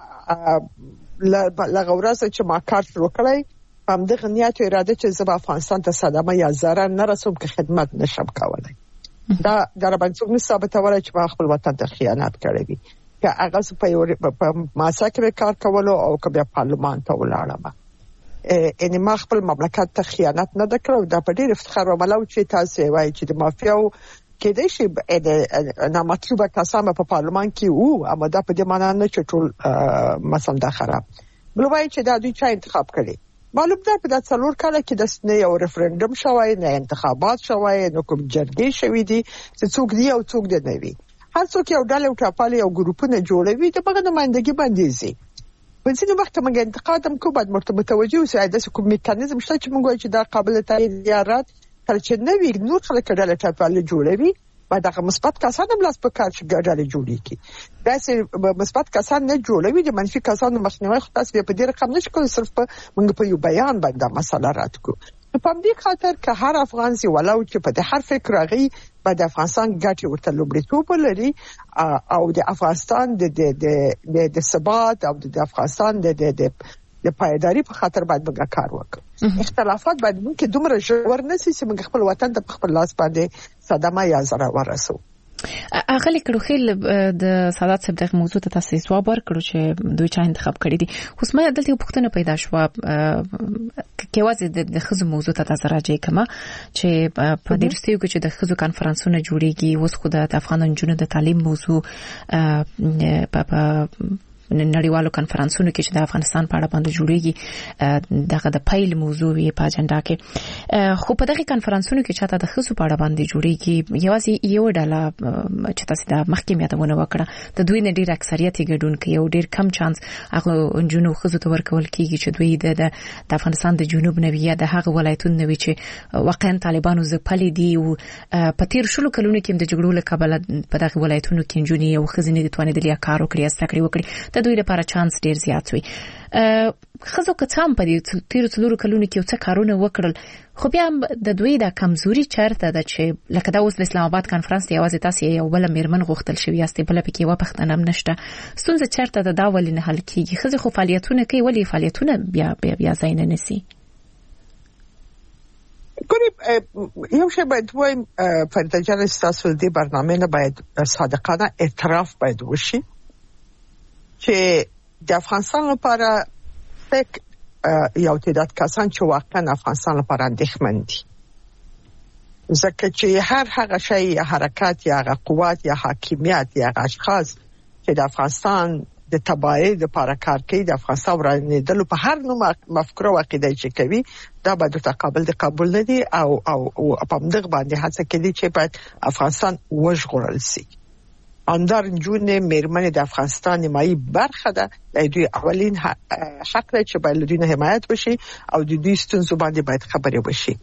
لغه ورځ چې ما کار شروع کړی هم دغه نیت او اراده چې زه په افغانستان ته صدمه یا ضرر نه رسوم که خدمت نشم کولای دا در باندې څوک نه ثابتوي چې ما خپل وطن ته خیانت کړی وي که هغه په ماسا کې کار کولو او که بیا پارلمان ته ولاړم ان ما خپل مملکت ته خیانت نه وکړم. دا په ډېر افتخار وملو چې تاسو وایي چې د مافیاو کې د شي د نامطلوبه کسان په پارلمان کې وو اما دا په دې معنی نه چې ټول مثلا دا خراب بل وایي چې دا دوی چا انتخاب کړي معلوم ده په د څلور کال کې د سنې یو ریفرندوم شوی نه انتخابات شوی نو کوم جرګې شوی دي چې څوک دی او څوک دی نه وي هر څوک یو ډله او ټاپاله یو ګروپونه جوړوي د بغه نمائندګي باندې زی په ځینې وخت موږ انتقاد هم کوو باید مرتبه توجه وسي د کوم میکانیزم شته چې موږ چې دا قابل تایید زیارت تر چې نوې نور خلک ډله ټاپاله جوړوي باید هغه مثبت کسان هم لاس په کار چې ډله جوړي کی داسې مثبت کسان نه جوړوي د منفي کسانو مخنیوي خو تاسو په دې رقم نشو کولای صرف په موږ په یو بیان باندې مسله راتکو. په دې خاطر که هر افغان سي ولو چې په هر فکر راغی بعد افغانستان ګټي ورته لومړیتوب لري او د افغانستان د د د ثبات او د افغانستان د د د پایداری په خاطر باید موږ کار وکړو. اختلافات باید موږ دومره ژور نشي چې موږ خپل وطن ته خپل لاس باندې صدمه یا ضرر ورسو. اغلی کړوخیل د سادات صاحب دغه موضوع ته تاسو ځواب ورکړو چې دوی چا انتخاب کړی دي خو سمه دلته پوښتنه پیدا شو کې واځي د خزو موضوع ته تاسو راځي کما چې په دې رسیو کې چې د خزو کانفرنسونه جوړیږي اوس خو د افغان جنونو د تعلیم موضوع په نړیوالو کانفرنسونو کې چې د افغانستان په اړه باندې جوړیږي دغه د پایل موضوع وي په اجنډا کې خو په دغه کانفرنسونو کې چاته د خصوصي په اړه باندې جوړیږي یوازې یو ډله چې تاسو د محکمې یادونه وکړه د دوی نه ډیر اکثریت ګډون کوي او ډیر کم چانس هغه جنونو خصوصي ته ورکول کیږي چې دوی د افغانستان د جنوب نوي یا د هغه ولایتونو نوي چې واقعا طالبانو ځپلي دي او په تیر شلو کلونو کې د جګړو له کبله په دغه ولایتونو کې جنونی او خزینې د توانیدلې کار وکړي استکړي وکړي د دوی لپاره چانس ډیر زیات وي خزو کڅام په دې تیر څلورو کلونو کې څه کارونه وکړل خو بیا د دوی د کمزوري چرته د چې لکه د اوس اسلام آباد کانفرنس دی یوازې تاسو یو بل میرمن غوښتل شوی است بل پکې و پښتنه هم نشته ستونزه چرته د داول نه حل کیږي خزو خو فعالیتونه کوي ولی فعالیتونه بیا بیا بیا ځای نه نسی ګورې یو شی باید وایم فرید جان تاسو د برنامه نه باید صادقانه اعتراف باید وشي چې د افغانستان لپاره تک یو تعداد کسان چې واقعا افغانستان لپاره اندېښمن دي ځکه چې هر هغه شی یا حرکت یا هغه قوت یا حاکمیت یا اشخاص چې د افغانستان د تباہی د لپاره کار کوي د افغانستان ورانېدلو په هر نوع مفکوره او عقیده چې کوي دا باید تقابل د قبول نه دي او او په همدغه باندې هڅه کوي چې باید افغانستان وژغورل شي اندر جون میرمن د افغانستان نیمایي برخه ده د دوی اولین حق دی چې باید دوی نه حمایت وشي او د دوی ستونزو باندې باید خبرې وشي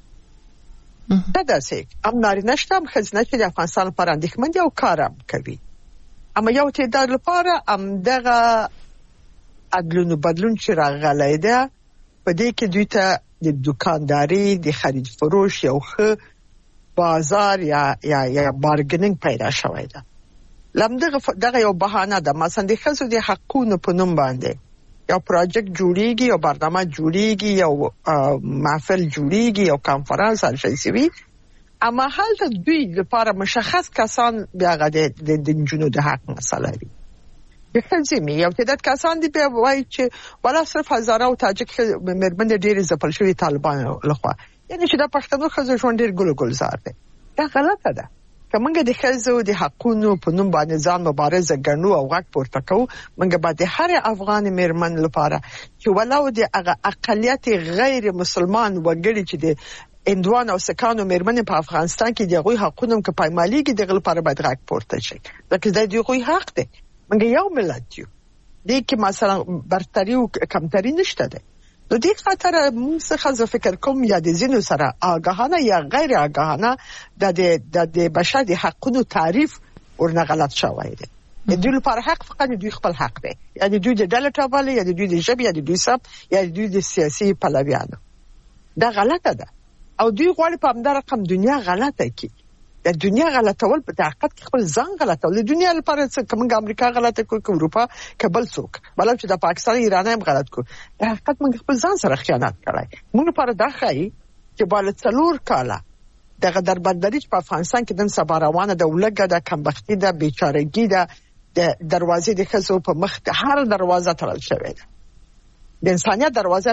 دا داسې ام نارینه شته ام ښځینه چې د افغانستان لپاره اندېښمن دي او کار هم کوي اما یو تعداد لپاره ام دغه عدلونو بدلون چې راغلی ده په دې کې دوی ته د دکانداري د خرید فروش یو ښه بازار یا یا یا بارګیننګ پیدا شوی ده لمدغه دغه یو بهانه ده مثلا د خزو د حقونو په نوم باندې یو پروژیکټ جوړیږي یو برنامه جوړیږي یو محفل جوړیږي یو کانفرنس هر شي سوي اما هلته دوی لپاره مشخص کسان بیا د د جنو د حق مسله دي د خزمي یو تعداد کسان دي په وای چې ولا صرف هزاره او تاجک مرمن ډیر زپل شوی طالبان لخوا یعنی چې د پښتنو خزو ژوند ډیر ګل ګلزار دی دا غلطه ده کومګه د خزو د حقونو په نوم باندې ځان مبارزه ګڼو او غږ پورته کوو موږ به د هر افغان مرمن لپاره چې ولو د هغه اقلیت غیر مسلمان وګړي چې د اندوان او سکانو مرمن په افغانستان کې د غوي حقونو کې پایمالي کې د غل لپاره باید غږ پورته شي لکه د دوی غوي حق دی موږ یو ملت یو د کې مثلا برتری او کمتري نشته ده نو دې خاطر موږ څه فکر کوم یا د زینو سره آگاهانه یا غیر آگاهانه د د د بشر د حقونو تعریف ورنه غلط شوی دی د دوی لپاره حق فقط دوی خپل حق دی یعنی دوی د ډله ټاپل یا دوی د ژبې یا دوی سب یا دوی د سیاسي پلویانو دا غلطه ده او دوی غواړي په همدغه رقم دنیا غلطه کی د دنیا غلطول په حقیقت کې خپل ځان غلطول د دنیا لپاره څه کوم امریکا غلطه کوي کوم اروپا کبل څوک بلل چې د پاکستان ایران هم غلط کوي د حقیقت موږ خپل ځان سره خیانت کړای موږ لپاره دا خای چې بل څلور کاله دغه دربندري په افغانستان کې د سبا روانه د ولګه د کمبختی د بیچارهګي د دروازې د خزو په مخ هر دروازه تړل شوې ده د انسانيت دروازه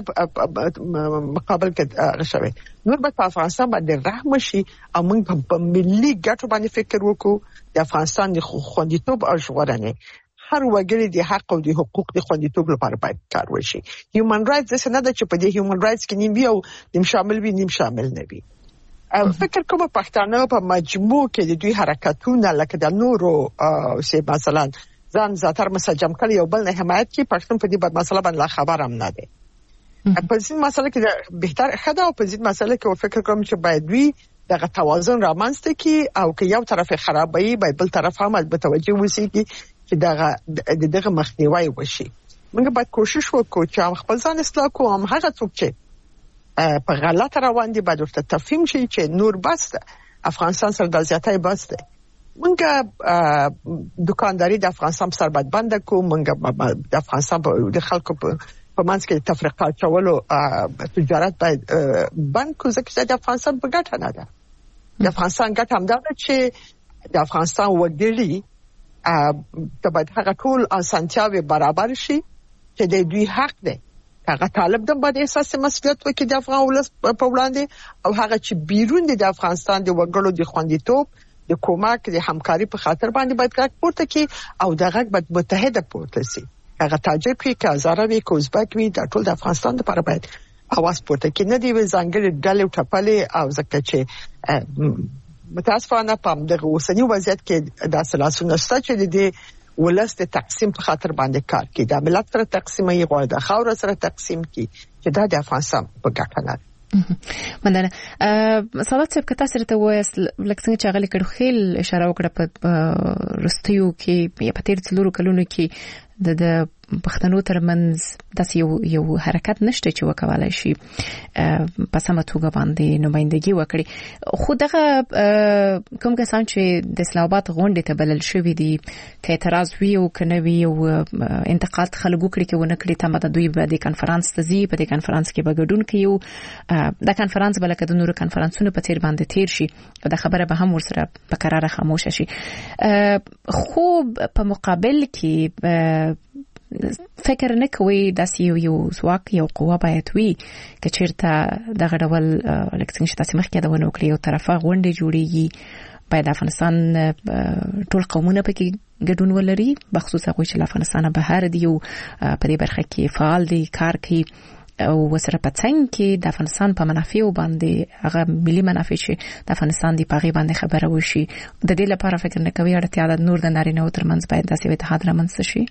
مقابل کې غشوي نور به په افغانستان باندې رحم شي او موږ په ملي ګټو باندې فکر وکړو د افغانستان د خوندیتوب او ژغورنې هر وګړي د حق او د حقوق د خوندیتوب لپاره باید کار وشي هیومن رائټس څه نه ده چې په دې هیومن رائټس کې نیم یو نیم شامل وي نیم شامل نه وي فکر کوم پښتانه په مجموع کې د دوی حرکتونه لکه د نورو سي مثلا ځان زاتر مسجم کړي یو بل نه حمایت کی پښتون په دې بد مسله باندې خبر هم نه دی په دې مسله کې بهتر خدا او په دې مسله کې فکر کوم چې باید وی دغه توازن رامنځته کی او که یو طرف خرابوي باید بل طرف هم متوجه وسی کی چې دغه دغه مخنیوي وشي موږ باید کوشش وکړو چې خپل ځان اصلاح کوو هم هغه څوک چې په غلط روان دي باید ورته تفهیم شي چې نور بس افغانستان سره د زیاتای بس دی منګه دکانداري د افغانستان سره باید بند کو منګه د افغانستان د خلکو په منځ کې تفریقه چولو تجارت باید بند کو ځکه د افغانستان په ګټه نه ده د افغانستان ګټه هم ده چې د افغانستان وګړي ته باید هغه ټول اسانتیاوي برابر شي چې د دوی حق ده هغه طالب د باندې اساسي مسؤلیت وکړي د افغان ولس په وړاندې او هغه چې بیرون د افغانستان د وګړو د خوندیتوب د کومک د همکاري په خاطر باندې باید کار پورته کی او دغه باید متحده پورته شي هغه تاجک وي که هزاره وي که ازبک وي د ټول د افغانستان لپاره باید اواز پورته کړي. نه دی ځانګړي ډلې ټپلې او ځکه چې متاسفانه په دغه اوسنی وضعیت کې د سلاسل نشته چې د ولس د تقسیم په خاطر باندې کار کوي. د ملت سره تقسیم یې غواړي د خاور سره تقسیم کوي چې دا د افغانستان په ګټه نه. مننه. سادات صاحب که تاسو ته وایي لکه څنګه چې غلي کړو خیل اشاره وکړه په رستیو کې یا په تیر څلورو کلونو کې د د پښتنو ترمنځ داسې یو یو حرکت نشته چې وکولای شي په سمه توګه باندې نمائندګي وکړي. خو دغه کوم کسان چې د اسلام آباد غونډې ته بلل شوي دي که اعتراض وي او که نه وي او انتقاد خلک وکړي که ونه کړي تمه د دوی به د کنفرانس ته ځي په دې کنفرانس کې به ګډون کوي او دا کنفرانس به لکه د نورو کنفرانسونو په څیر باندې تیر شي او دا خبره به هم ورسره په قراره خاموشه شي. خو په مقابل کې فکر نه کوي داسې یو یو ځواک یو قوه باید وي که چیرته دغه ډول لکه څنګه چې تاسو مخکې یادونه وکړئ یو طرفه غونډې جوړیږي باید افغانستان ټول قومونه پکې ګډون ولري بخصوص هغوی چې له افغانستانه بهر دي او په دې برخه کې فعال دي کار کوي او وسره په څنګه کې د افغانستان په منافعو باندې هغه ملي منافع چې د افغانستان دی په غي باندې خبره وشي. د دې لپاره فکر نه کوي اړتیا د نور د نارینه او ترمنځ باید داسې اتحاد رامنځته شي.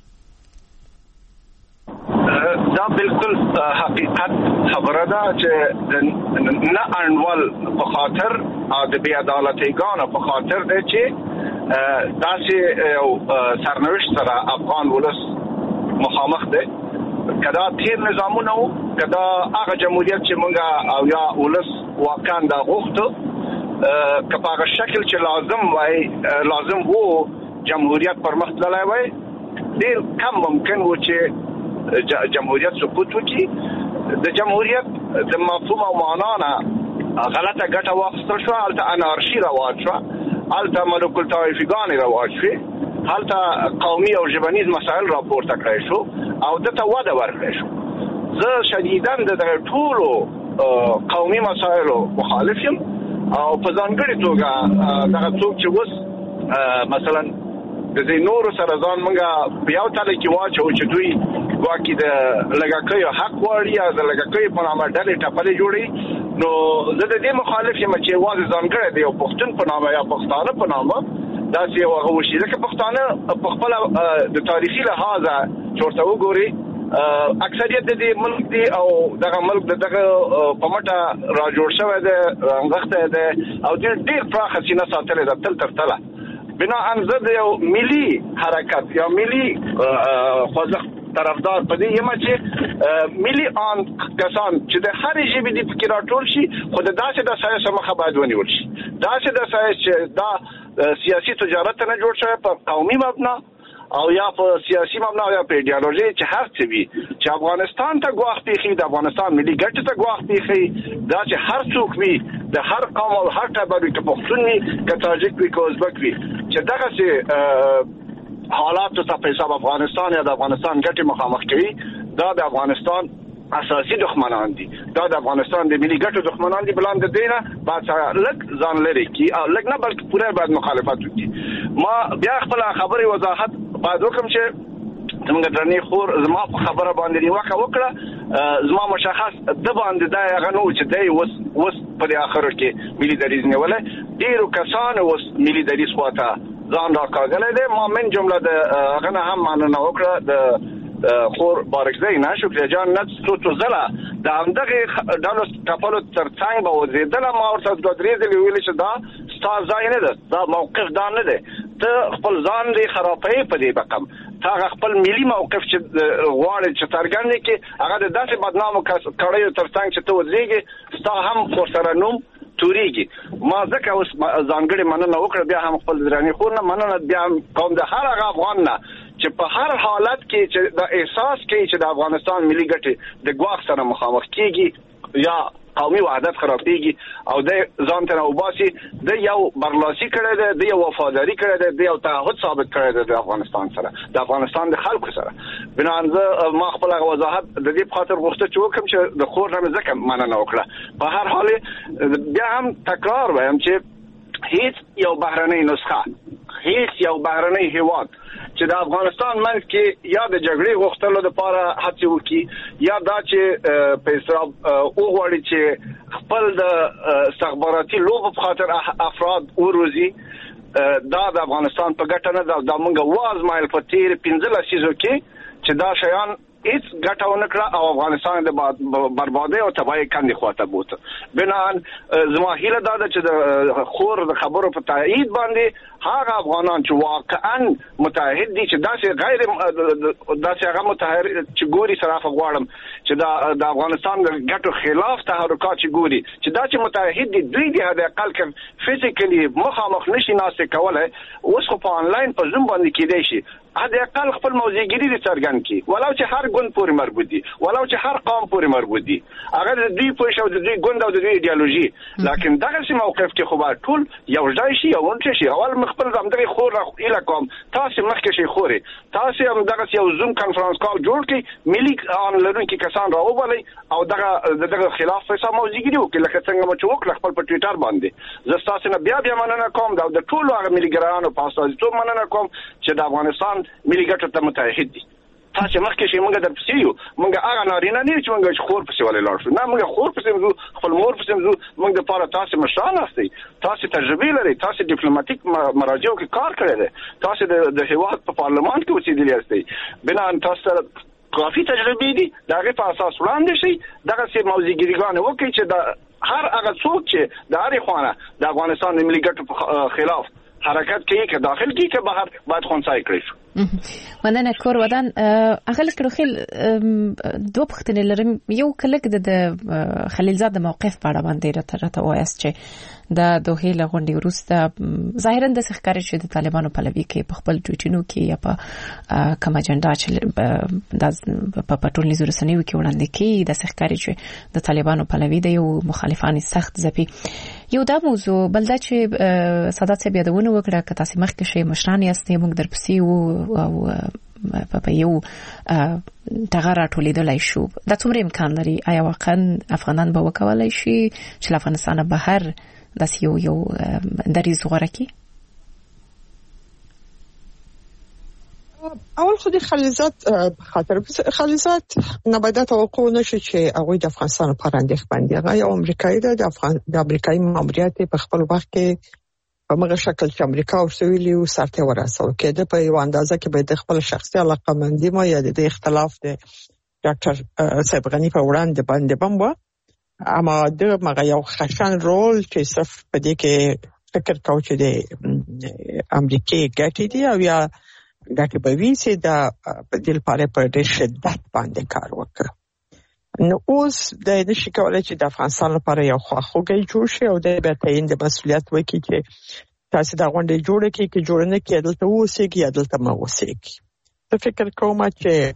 دا بالکل حقیقت خبره ده چې نه انوال په خاطر د بی عدالتیګانو په خاطر ده چې داسې سرنوشت سره افغان ولس مخامخ ده. کدا تیر نظامونه او کدا هغه جمهوریت چې مونږه او یا ولس واقعا دا غوښته که په هغه شکل چې لازم وای لازم وو جمهوریت پرمخ تللی وای ډیر کم ممکن و چې جمهوریت سقوط وکړي. د جمهوریت د مفهوم او معنا نه غلطه ګټه واخیستل شو، هلته انارشي رواج شو، هلته ملوک الطوایفګانې رواج شوې، هلته قومي او ژبنیز مسایل راپورته کړی شو او دته وده ورکړی شو. زه شدیداً د دغه ټولو قومي مسایلو مخالف یم او په ځانګړې توګه دغه څوک چې اوس مثلا د دې نورو سره ځان موږ بیا تل کې واچو چې دوی واکې د لګاکیو حق وړي یا د لګاکیو په نامه ډلې ټپلې جوړي، نو زه د دې مخالف یم چې واځي ځانګړی دی او پښتون په نامه یا پښتانه په نامه داسې یو هغه وشي. ځکه پښتانه په خپل د تاریخي لحاظه چورته وګوري اکثریت د دې ملک دی او دغه ملک دغه په مټه را جوړ شوی دی، رنګښته دی او ډېر پراخه سینه ساتلې ده تل تر تله. بنا انزه د یو ملي حرکت یا ملي خوځښت طرفدار په دې یم چې ملي ان کسان چې د هرې ژبې د فکر راټول شي خو د داسې د سایس مخه باید ونیول شي. داسې د سایس چې دا سیاسي تجارت نه جوړ شوی په قومي مبنا او یا په سیاسي مبنا او یا په ایډیالوژي چې هر څه وي چې افغانستان ته ګواښ پیښي، د افغانستان ملي ګټې ته ګواښ پیښي، دا چې هر څوک وي د هر قوم او هر ټبر وي که پښتون وي که تاجک وي که ازبک وي چې دغسې حالاتو ته په حساب افغانستان یا د افغانستان ګټې مخامخ کوي، دا د افغانستان اساسي دښمنان دي، دا د افغانستان د ملي ګټو دښمنان دي. بلان د دې نه باید لږ ځان لرې کړي او لږ نه بلکې پوره باید مخالفت وکړي. ما بیا خپله خبرې وضاحت باید وکړم چې زموږ درنې خور زما په خبره باندې نیوکه وکړه، زما مشخص د باندې دا هغه نه و چې دی اوس اوس په دې اخرو کې ملي دریځ نیولی، ډېرو کسانو اوس ملي دریځ خواته ځان راکاږلی دی. ما من جمله د هغه نه هم مننه وکړه د خور بارکزی نه شکریه جان نه څو څو ځله د همدغې ډلو ټپلو تر څنګ به وځېدله. ما ورته دوه درې ځلې ویلې چې دا ستا ځای نه ده، دا موقف دا نه دی، ته خپل ځان دی خرابوي په دې رقم، ته هغه خپل ملي موقف چې غواړې چې څرګند کړې هغه د داسې بدنامو کړیو تر څنګ چې ته ودرېږې ستا هم ورسره نوم توريږي. ما ځکه اوس ځانګړې مننه وکړه، بیا هم خپل دراني خور نه مننه، بیا هم کوم د هر هغه افغان نه چې په هر حالت کې چې د احساس کوي چې د افغانستان ملي ګټې د ګواښ سره مخامخ کیږي یا قومي وحدت خرابېږي او د ځان ته وباسي، د یو برلاسي کړی دی، د یو وفاداري کړی دی، د یو تعهد ثابت کړی دی د افغانستان سره، د افغانستان د خلکو سره. بنان زه ما خپل وضاحت د دې په خاطر غوښته چې وکړم چې د خور نه ځکه مننه وکړه. په هر حال بیا هم تکرار وایم چې هیڅ یو بهرنۍ نسخه هیڅ یو بهرنی هیواد چې د افغانستان منځ کې یا د جګړې غوښتلو لپاره هڅه وکړي یا دا چې په اسراب وګوري چې خپل د استخباراتي لوبو په خاطر افراد وروزي دا د افغانستان په ګټه نه دا موږ واز مایل په تیر پنځه لسیزو کې چې دا شیان هیڅ ګټه ونه کړه او افغانستان د بربادۍ او تباهۍ کندې خواته بوته. بنان زما هیله دا ده چې د خور د خبرو په تایید باندې هغه افغانان چې واقعا متحد دي چې داسې غیر داسې هغه متحد چې ګوري صرافه غواړم چې دا د افغانستان د ګټو خلاف تحرکات چې ګوري چې دا چې متحد دي دوی د هدا اقل ک فزیکلی مخامخ نشي ناسته کوله اوس خو په انلاین په زوم باندې کېدای شي هدا اقل خپل موضوعګری دي څرګند کی ولو چې هر ګوند پورې مربوط دي ولو چې هر قوم پورې مربوط دي هغه د دوی په شاو د دوی ګوند او د دوی ایدئولوژي لکه دغه سم موقف کې خو به ټول یو ځای شي او ونټ شي اول مخبر زمدغه خور اله کوم تاسو مخکې شي خوري تاسو هم دغه یو زوم کانفرنس کال جوړ کړئ ملي ان لرونکي کسان راوبلئ او دغه دغه خلاف فیصله موضوعګری وکړي لکه څنګه مو چې وکړ خپل په ټوئیټر باندې زه تاسو نه بیا بیا مننه کوم دا د ټولو هغه ملي ګرانو په اساس ته مننه کوم چې د افغانستان ملي ګټو ته متحد دي. تاسو مخکې شي موږ در پسې یو موږ هغه نارینه نه چې موږ خور پسې ولې لاړ شو نه موږ خور پسې موږ خپل مور پسې موږ د پاره تاسو مشران استئ تاسو تجربه لري تاسو ډیپلوماټیک مراجعو کې کار کړی دی تاسو د هیواد په پارلمان کې اوسېدلی استئ بنا تاسو کافي تجربه دي دغه په اساس وړاندې شي دغه سي موضوعګریګان وکړي چې د هر هغه څوک چې د هر خوانه د افغانستان د ملي ګټو خلاف حرکت کوي که داخل کی که بهر باید خونسای کړی شو. مننه کور ودان اغل کړو خل دوه پختنې لرم یو کلک د خلیلزاد موقف په اړه باندې راته وایست چې د دوه له غونډې وروسته ظاهرا د ښکاري چې د طالبانو پلوي کې په خپل ټویټونو کې یا په کوم اجنډا چې د په ټولنیزو رسنیو کې وړاندې کې د ښکاري چې د طالبانو پلوي د یو مخالفان سخت ځپي یو دا موضوع بلدا چې سادات صاحب یادونه وکړه که تاسو مخکې شي مشران یاستئ موږ در پسې وو او په یو تغیر ټولیدلای شو دا څومره امکان لري آیا واقعا افغانان به وکولای شي چې افغانستان بهر داس یو یو دریز غوړه کی اول خو د خلیزات خاطر خلیزات نباید توقع نشي چې هغه د افغانستان لپاره اندېښمن دي هغه یو امریکایي ده د افغان د امریکایي ماموریت په خپل وخت کې په مغه شکل چې امریکا ورسوي او سرته ورسول کېده په یو اندازه کې به د خپل شخصي علاقمندي ما یا د اختلاف د ډاکټر صاحب غنی په وړاندې باندې بم و اما د مغه یو خشن رول چې صرف په دې کې فکر کاوه چې د امریکای ګټې دي او یا ګټې به وي چې دا په دې لپاره په ډېر شدت باندې کار وکړي نو اوس د نشي کولای چې د افغانستان لپاره یو خواخوږي جوړ شي او د به تعین د مسولیت وکړي چې تاسو دا غونډه جوړه کړئ چې جوړ نه کړي دلته اوسېږي یا دلته ما اوسېږي زه فکر کوم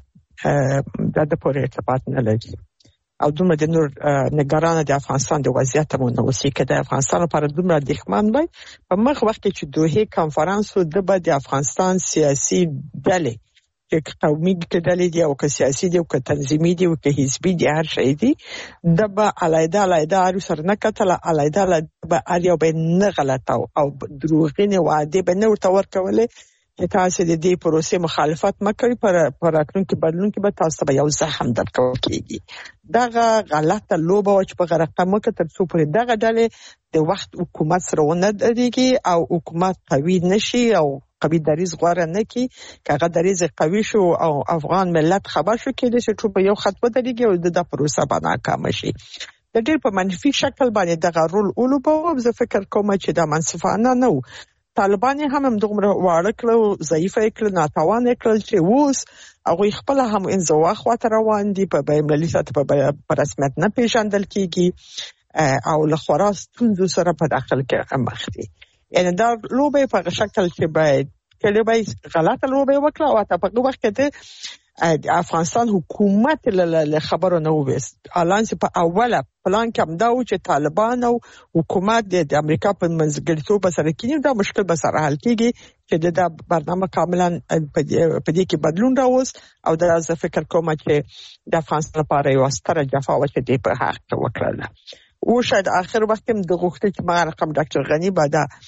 چې دا د پوره ارتباط نه لري او دومره د نور نگران د افغانستان د وضعیت مونږ اوسې کې د افغانستان لپاره دومره دښمن وي په مخ وخت چې دوه کانفرنس د بد افغانستان سیاسي ډلې چې قومي ډلې دي او که سیاسي دي او که تنظیمي دي او که حزبي دي هر شي دي د به علایده علایده اړو سره نه کتل علایده علایده به اړ یو به نه غلط او دروغینه وعده به نه ورته ورکولې چې تاسو د دې پروسې مخالفت مکوئ پر پر راتلونکي بدلون کې به تاسو به یو زخم درکول کېږي دغه غلطه لوبه چې په غرقه مکه تر څو پر دغه ډلې د وخت حکومت سره ونه درېږي او حکومت قوي نشي او قوي دریز غوړه نه کی کغه دریز قوي شو او افغان ملت خبر شو کېږي چې په یو خط ودرېږي او د پروسه باندې ناکام شي د ډېر په منفي شکل باندې دغه رول اولوبو زه فکر کوم چې دا منصفانه نه و طالبان هم هم دومره واړه کړو ضعیف کړو ناتوان کړل چې اوس هغه خپل هم انزوا خواته روان دي په بین المللي سطح په رسمیت نه پیژندل کیږي او له خلاص ستونزو سره په داخل کې مخ دي یعنی دا لوبه په شکل چې باید کله به غلطه لوبه وکړه او ته په وخت کې د افغانستان حکومت له خبرو نه وست الان چې په اوله پلان کې امدا و چې طالبان او حکومت د امریکا په منځګړیتوب سره کې دا مشکل به سره حل کیږي چې دا برنامه کاملا په دې کې بدلون راوست او دا زه فکر کوم چې د افغانستان لپاره یو ستره جفا و چې د په حق وکړه او شاید اخر وخت کې د غوښتل چې ما رقم ډاکټر غنی بعد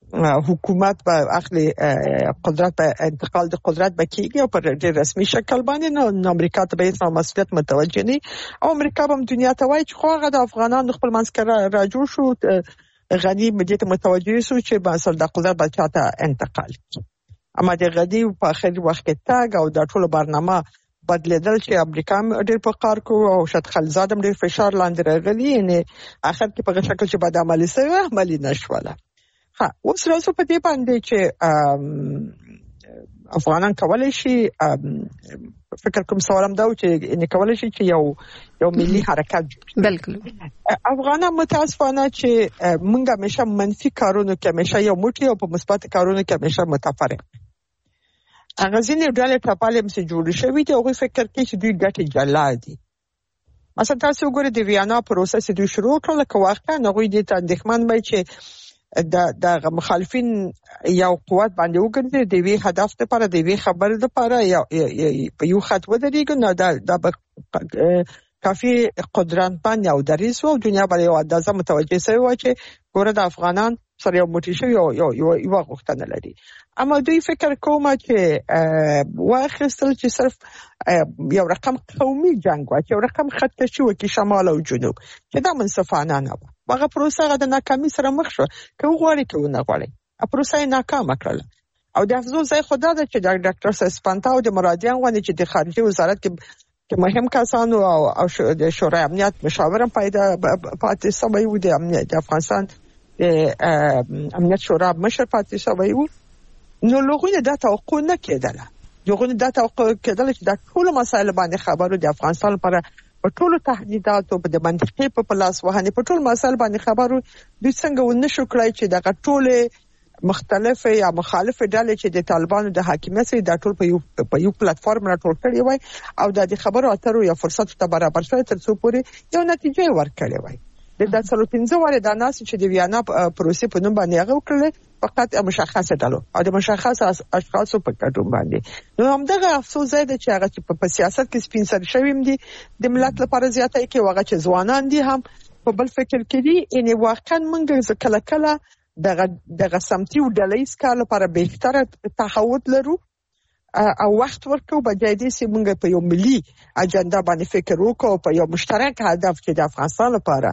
حکومت به اخلي قدرت به انتقال د قدرت بکیږي او په ډېر رسمي شکل باندې نو امریکا ته به هیڅ مسؤلیت متوجه نه او امریکا به دنیا ته وایي چې خو هغه د افغانانو خپل منځ کې را جوړ شو غنی مدیت متوجه شو چې به اصل د قدرت به چاته انتقال کی اما د غدي په اخر وخت کې تاګ او د ټولو برنامه بدلیدل چې امریکا ډېر په کار کوي او شت خلزاد هم ډېر فشار لاندې راغلی یعنی اخر کې په شکل چې بد عملی سوی عملی نشوله. ها اوس راځو په دې باندې چې افغانان کولای شي فکر کوم سوالم دا و چې ان کولای شي چې یو یو ملي حرکت بالکل افغانان متاسفانه چې موږ همیشه منفي کارونه کې همیشه یو موټي او په مثبت کارونه کې همیشه متفرق هغه ځینې ډلې ټاپالې مې جوړ شوې دي او فکر کوي چې دوی ګټه جلا دي. مثلا تاسو وګورئ د ویانا پروسه چې دوی شروع کړل که واقعا هغوی دې ته اندېښمن وي چې د د مخالفین یو قوت باندې وګرځي د وی هدف لپاره د وی خبر لپاره یا په یو خط ودرېږي نو دا د کافي قدرتمن او دریس او دنیا باندې یو اندازه متوجه شوی و چې ګوره د افغانان سره یو موټی شوی یو یو یو غوښتنه لري اما دوی فکر کوم چې واخیستل چې صرف یو رقم قومي جنگ و چې یو رقم خط کشي و کې شمال او جنوب چې دا منصفانه نه و هغه پروسه د ناکامۍ سره مخ شو که وغواړي که ونه غواړي پروسه یې ناکامه کړله او د افسوس ځای خدا ده چې د ډاکټر سسپانتا او د مرادیان غوښتي چې د خارجي وزارت کې که مهم کسانو او د شورای امنیت مشاورم پیدا پاتې شوی و د امنیت د افغانستان امنیت شورا مشر پاتې شوی و نو لغونه دا توقع نه کېدله لغونه دا توقع کېدله چې د ټول مسایل باندې خبرو د افغانستان لپاره په ټولو تهدیداتو په د منطقي په پلاس وهنه په ټول مسایل باندې خبرو دوی څنګه ونه شو کړای چې د ټوله مختلفه یا مخالفه ډلې چې د طالبانو د حاکمیت سره د ټول په یو په یو پلیټ فارم راټول کړی وای او د خبرو اترو یا فرصت ته برابر شوی تر څو پورې یو نتیجه ورکړی وای د څلور پنځه واره د ناس چې د ویانا پروسې په نوم باندې هغه وکړل فقط مشخصه ډلو او د مشخص اشخاصو په کډون باندې نو همدغه افسوس زیاده چې هغه چې په سیاست کې سپین سر شویم دي د ملت لپاره زیاته کې هغه چې ځوانان دي هم په بل فکر کې دي ان واقعا موږ کله کله دغه دغه سمتي او ډلېس کار لپاره بهتره تحول لرو او وخت ورکو بجای دې چې موږ په یو ملي اجنډا باندې فکر وکړو په یو مشترک هدف چې د افغانستان لپاره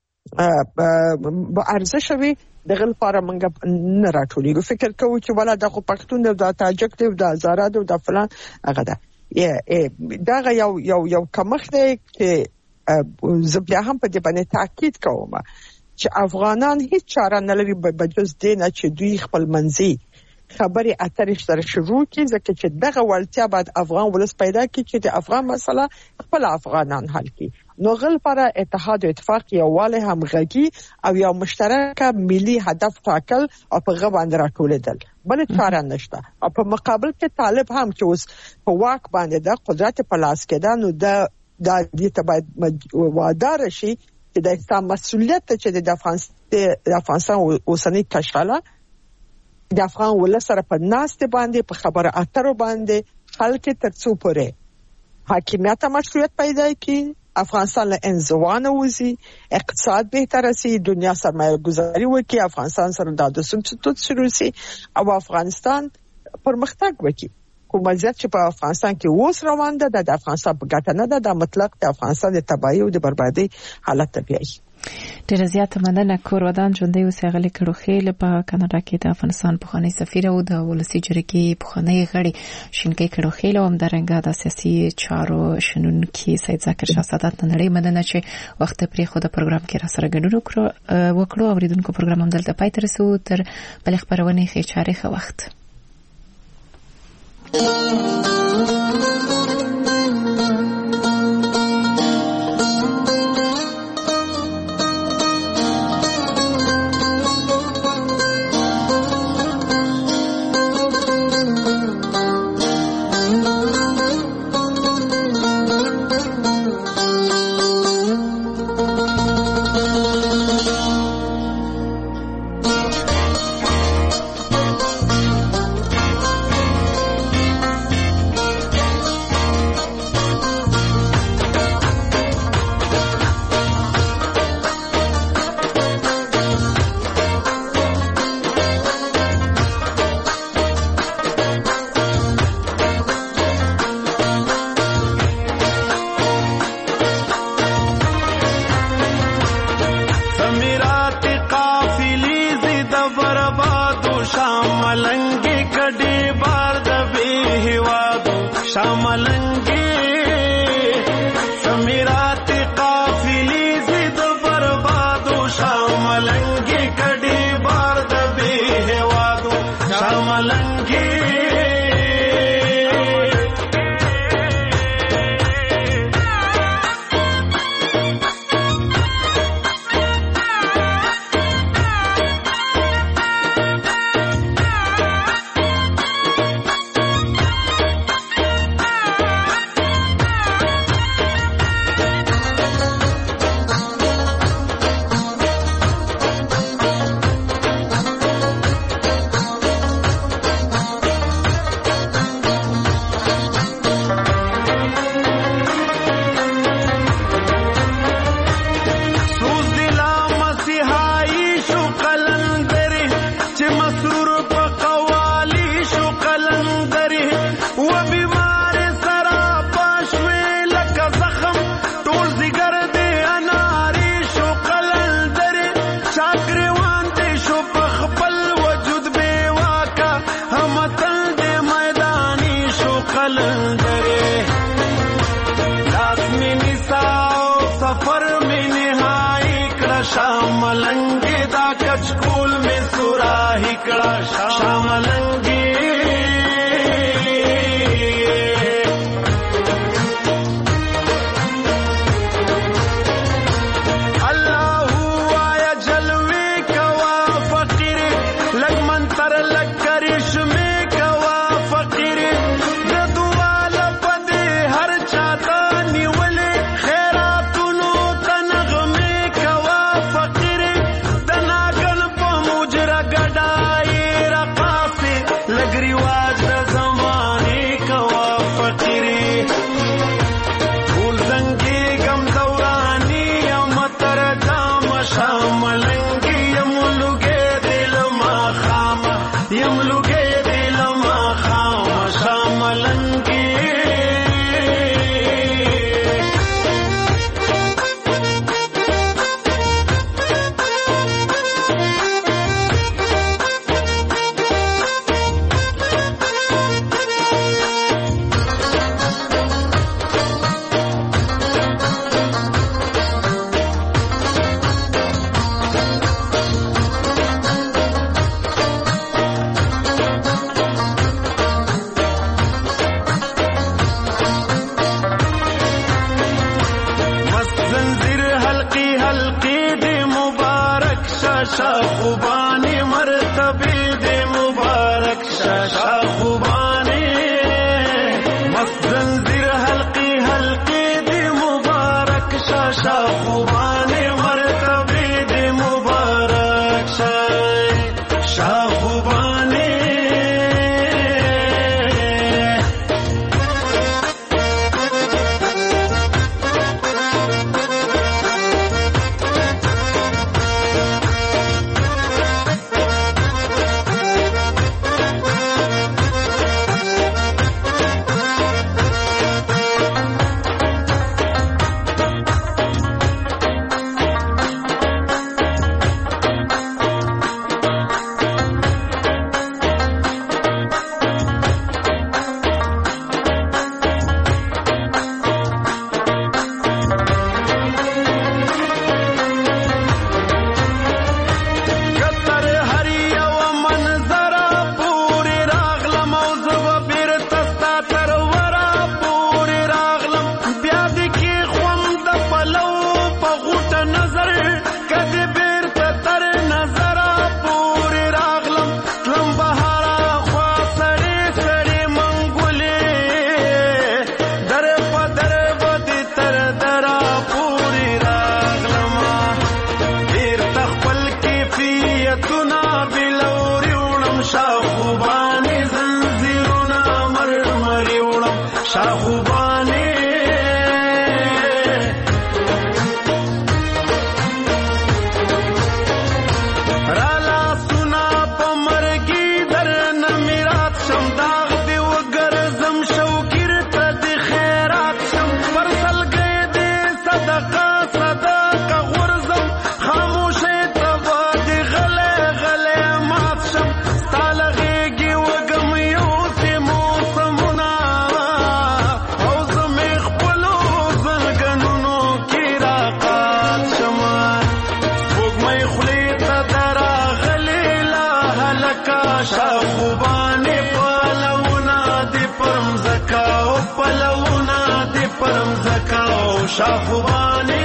به ارزښت وي دغه لپاره موږ نه راټولېږو فکر کوو چې ولا د خو پښتون او د تاجک دی او د زاراد او د فلان هغه ده دا یو یو یو کمخ دی چې زه بیا هم په دې باندې تاکید کوم چې افغانان هیڅ چاره نه لري بجز دې نه چې دوی خپل منځي خبرې اترې سره شروع کړي ځکه چې دغه ولتیا بعد افغان ولس پیدا کړي چې د افغان مسله خپل افغانان حل کړي نو غل پر اتحاد او اتفاق یووالی همغږي او یو مشترک ملي هدف ټاکل او په غو باندې راټولېدل بل چاره نشته او په مقابل کې طالب هم چې اوس په واک باندې د قدرت په لاس کې ده نو د د دې ته باید وادار شي چې د اسلام مسؤلیت چې د افغانستان د افغانستان اوسنۍ کشاله د افغان ولس سره په ناست باندې په خبره اترو باندې خلک ترڅو پورې حاکمیت مشروعیت پیدا کړي افغانستان له انزوا نه وځي اقتصاد بهتر شي دنیا سرمایه گذاري وکړي افغانستان سره د دوستۍ شروع شي او افغانستان پرمختګ وکړي کوم وضعیت چې په افغانستان کې اوس روان ده د افغانستان په ګټه نه ده د مطلق د افغانستان د تباہي او د بربادي حالت ته بیایي. ډیره زیاته مننه کور ودان ژوندۍ اوسې غلي کړو خېل په کاناډا کې د افغانستان پخوانی سفیر او د ولسی جرګې پخوانی غړي شینکې کړو خېل او همدارنګه د سیاسي چارو شنونکي سید ذکر شاه سادات نړۍ مننه چې وخت پرې خو د پروګرام کې را سره ګډون وکړو اوریدونکو پروګرام هم دلته پای ته رسو تر بل خبرونه خې چاري خو وخت بربادو شاملنګي کډي بار د بي هوادو شاملنګي سمیرات قافلی زید بربادو شاملنګي کډي بار د بي هوادو شاملنګي شاملنګي دا کچکول می سوراهي کړه شاملنګي الله وایا جلوي کوا فقیر لګ منتر لګ کرشمه کوا فقیر د دواله پدې هر چاته نیولې خیراتونو تنغمه کوا فقیر د ناګل په مجرا ګډای رقاصه لګ رواج د زمانه کوا فقیر ټول زنګي غم دورانی یم تر جام شاملنګي یم لګې دل ما خام یم لګې دل ما خام شاملنګي شاخوبانی مرتبه دے مبارک شاخوبانی مزنزیر حلقی حلقی دے مبارک شاخوبانی مرتبه دے مبارک شاخوبانی صدقه صدقه غرزم خاموشه تبادي غلي غلي زکا شاخوبانې پلوونه دې پرم زکا او پلوونه دې پرم زکا او شاخوبانې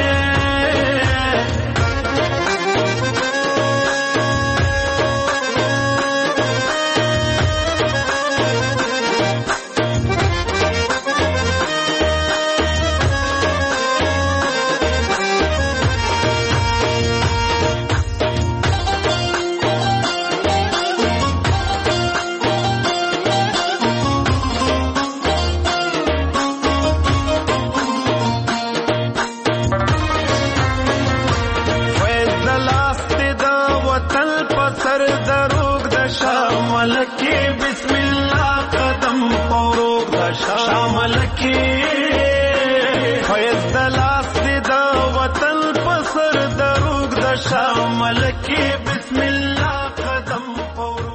شامل کی فیض دلاس دی دا وطن پسر دروگ دا شامل کی بسم اللہ قدم پورو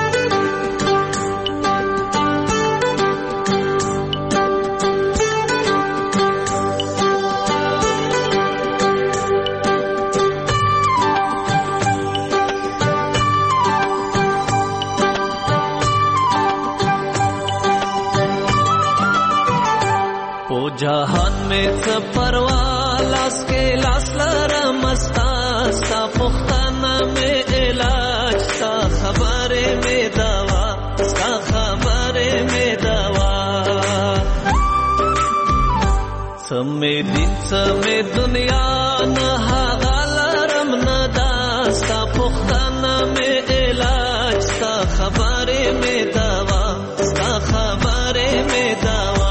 जहान में सफरवा लास के लास लरा मस्ता सा पुख्ताना में इलाज सा खबरे में दवा सा खबरे में दवा समय दिन समय दुनिया न हालरम न दास्ता पुख्ताना में इलाज सा खबरे में दवा सा खबरे में दवा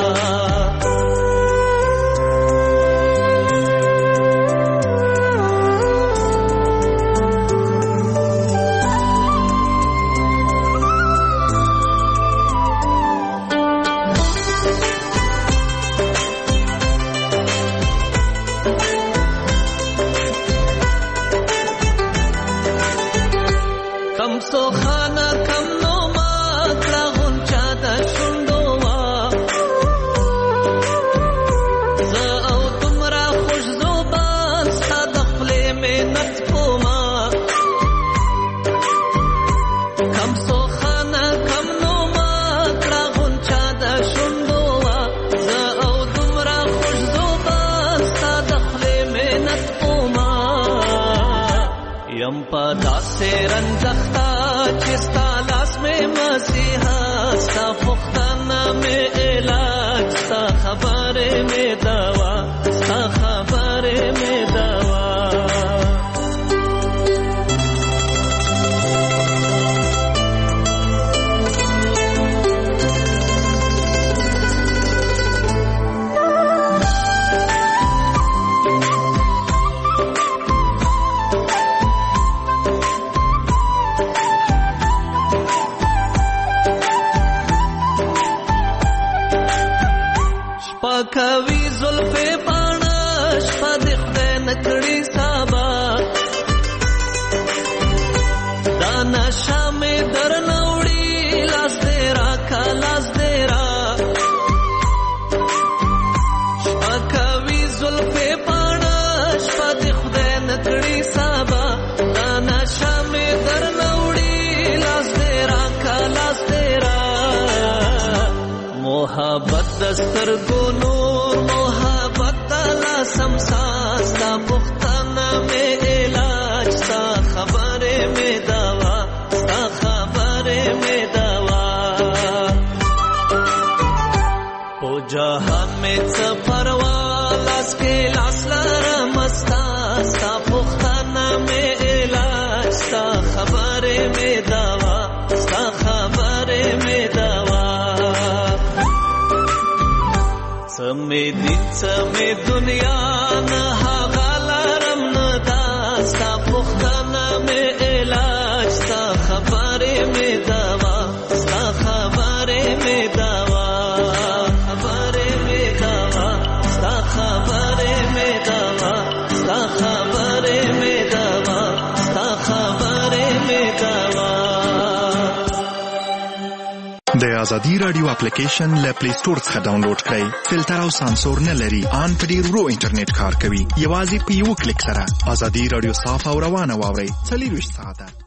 से रंजख्ता चिस्ता लास में मसीहा सा पुख्ताना में इलाज सा खबरे में दवा सा खबरे में दवा कवि जुल्फे पाणश पदिख्दे नकड़ी साबा दाना शामे दर नौड़ी लास देरा का लास देरा कवि जुल्फे पाणश पदिख्दे नकड़ी साबा दाना शामे दर नौड़ी लास देरा का लास देरा मोहब्बत दस्तर को नूर मोहब्बत तला समसास सा पुख्ताना में इलाज सा खबरे में दवा सा खबरे में दवा ओ जहान में सफरवा लास के लास लरा मस्ता सा पुख्ताना में इलाज सा खबरे में दवा सा खबरे में दवा समय दिन समय दुनिया न हालरम न दास्ता पुख्ताना में इलाज सा खबरे में दवा सा खबरे में दवा खबरे में दवा सा खबरे में दवा सा खबरे में दवा सा खबरे में दवा د ازادي رادیو اپلیکیشن له پلی سٹور څخه ډاونلوډ کړئ. فلټر او سانسور نه لري. ان په ډیر ورو انټرنیټ کار کوي. یوازې په یو کلیک سره ازادي رادیو صاف او روانه واورئ. څلور ویشت ساعته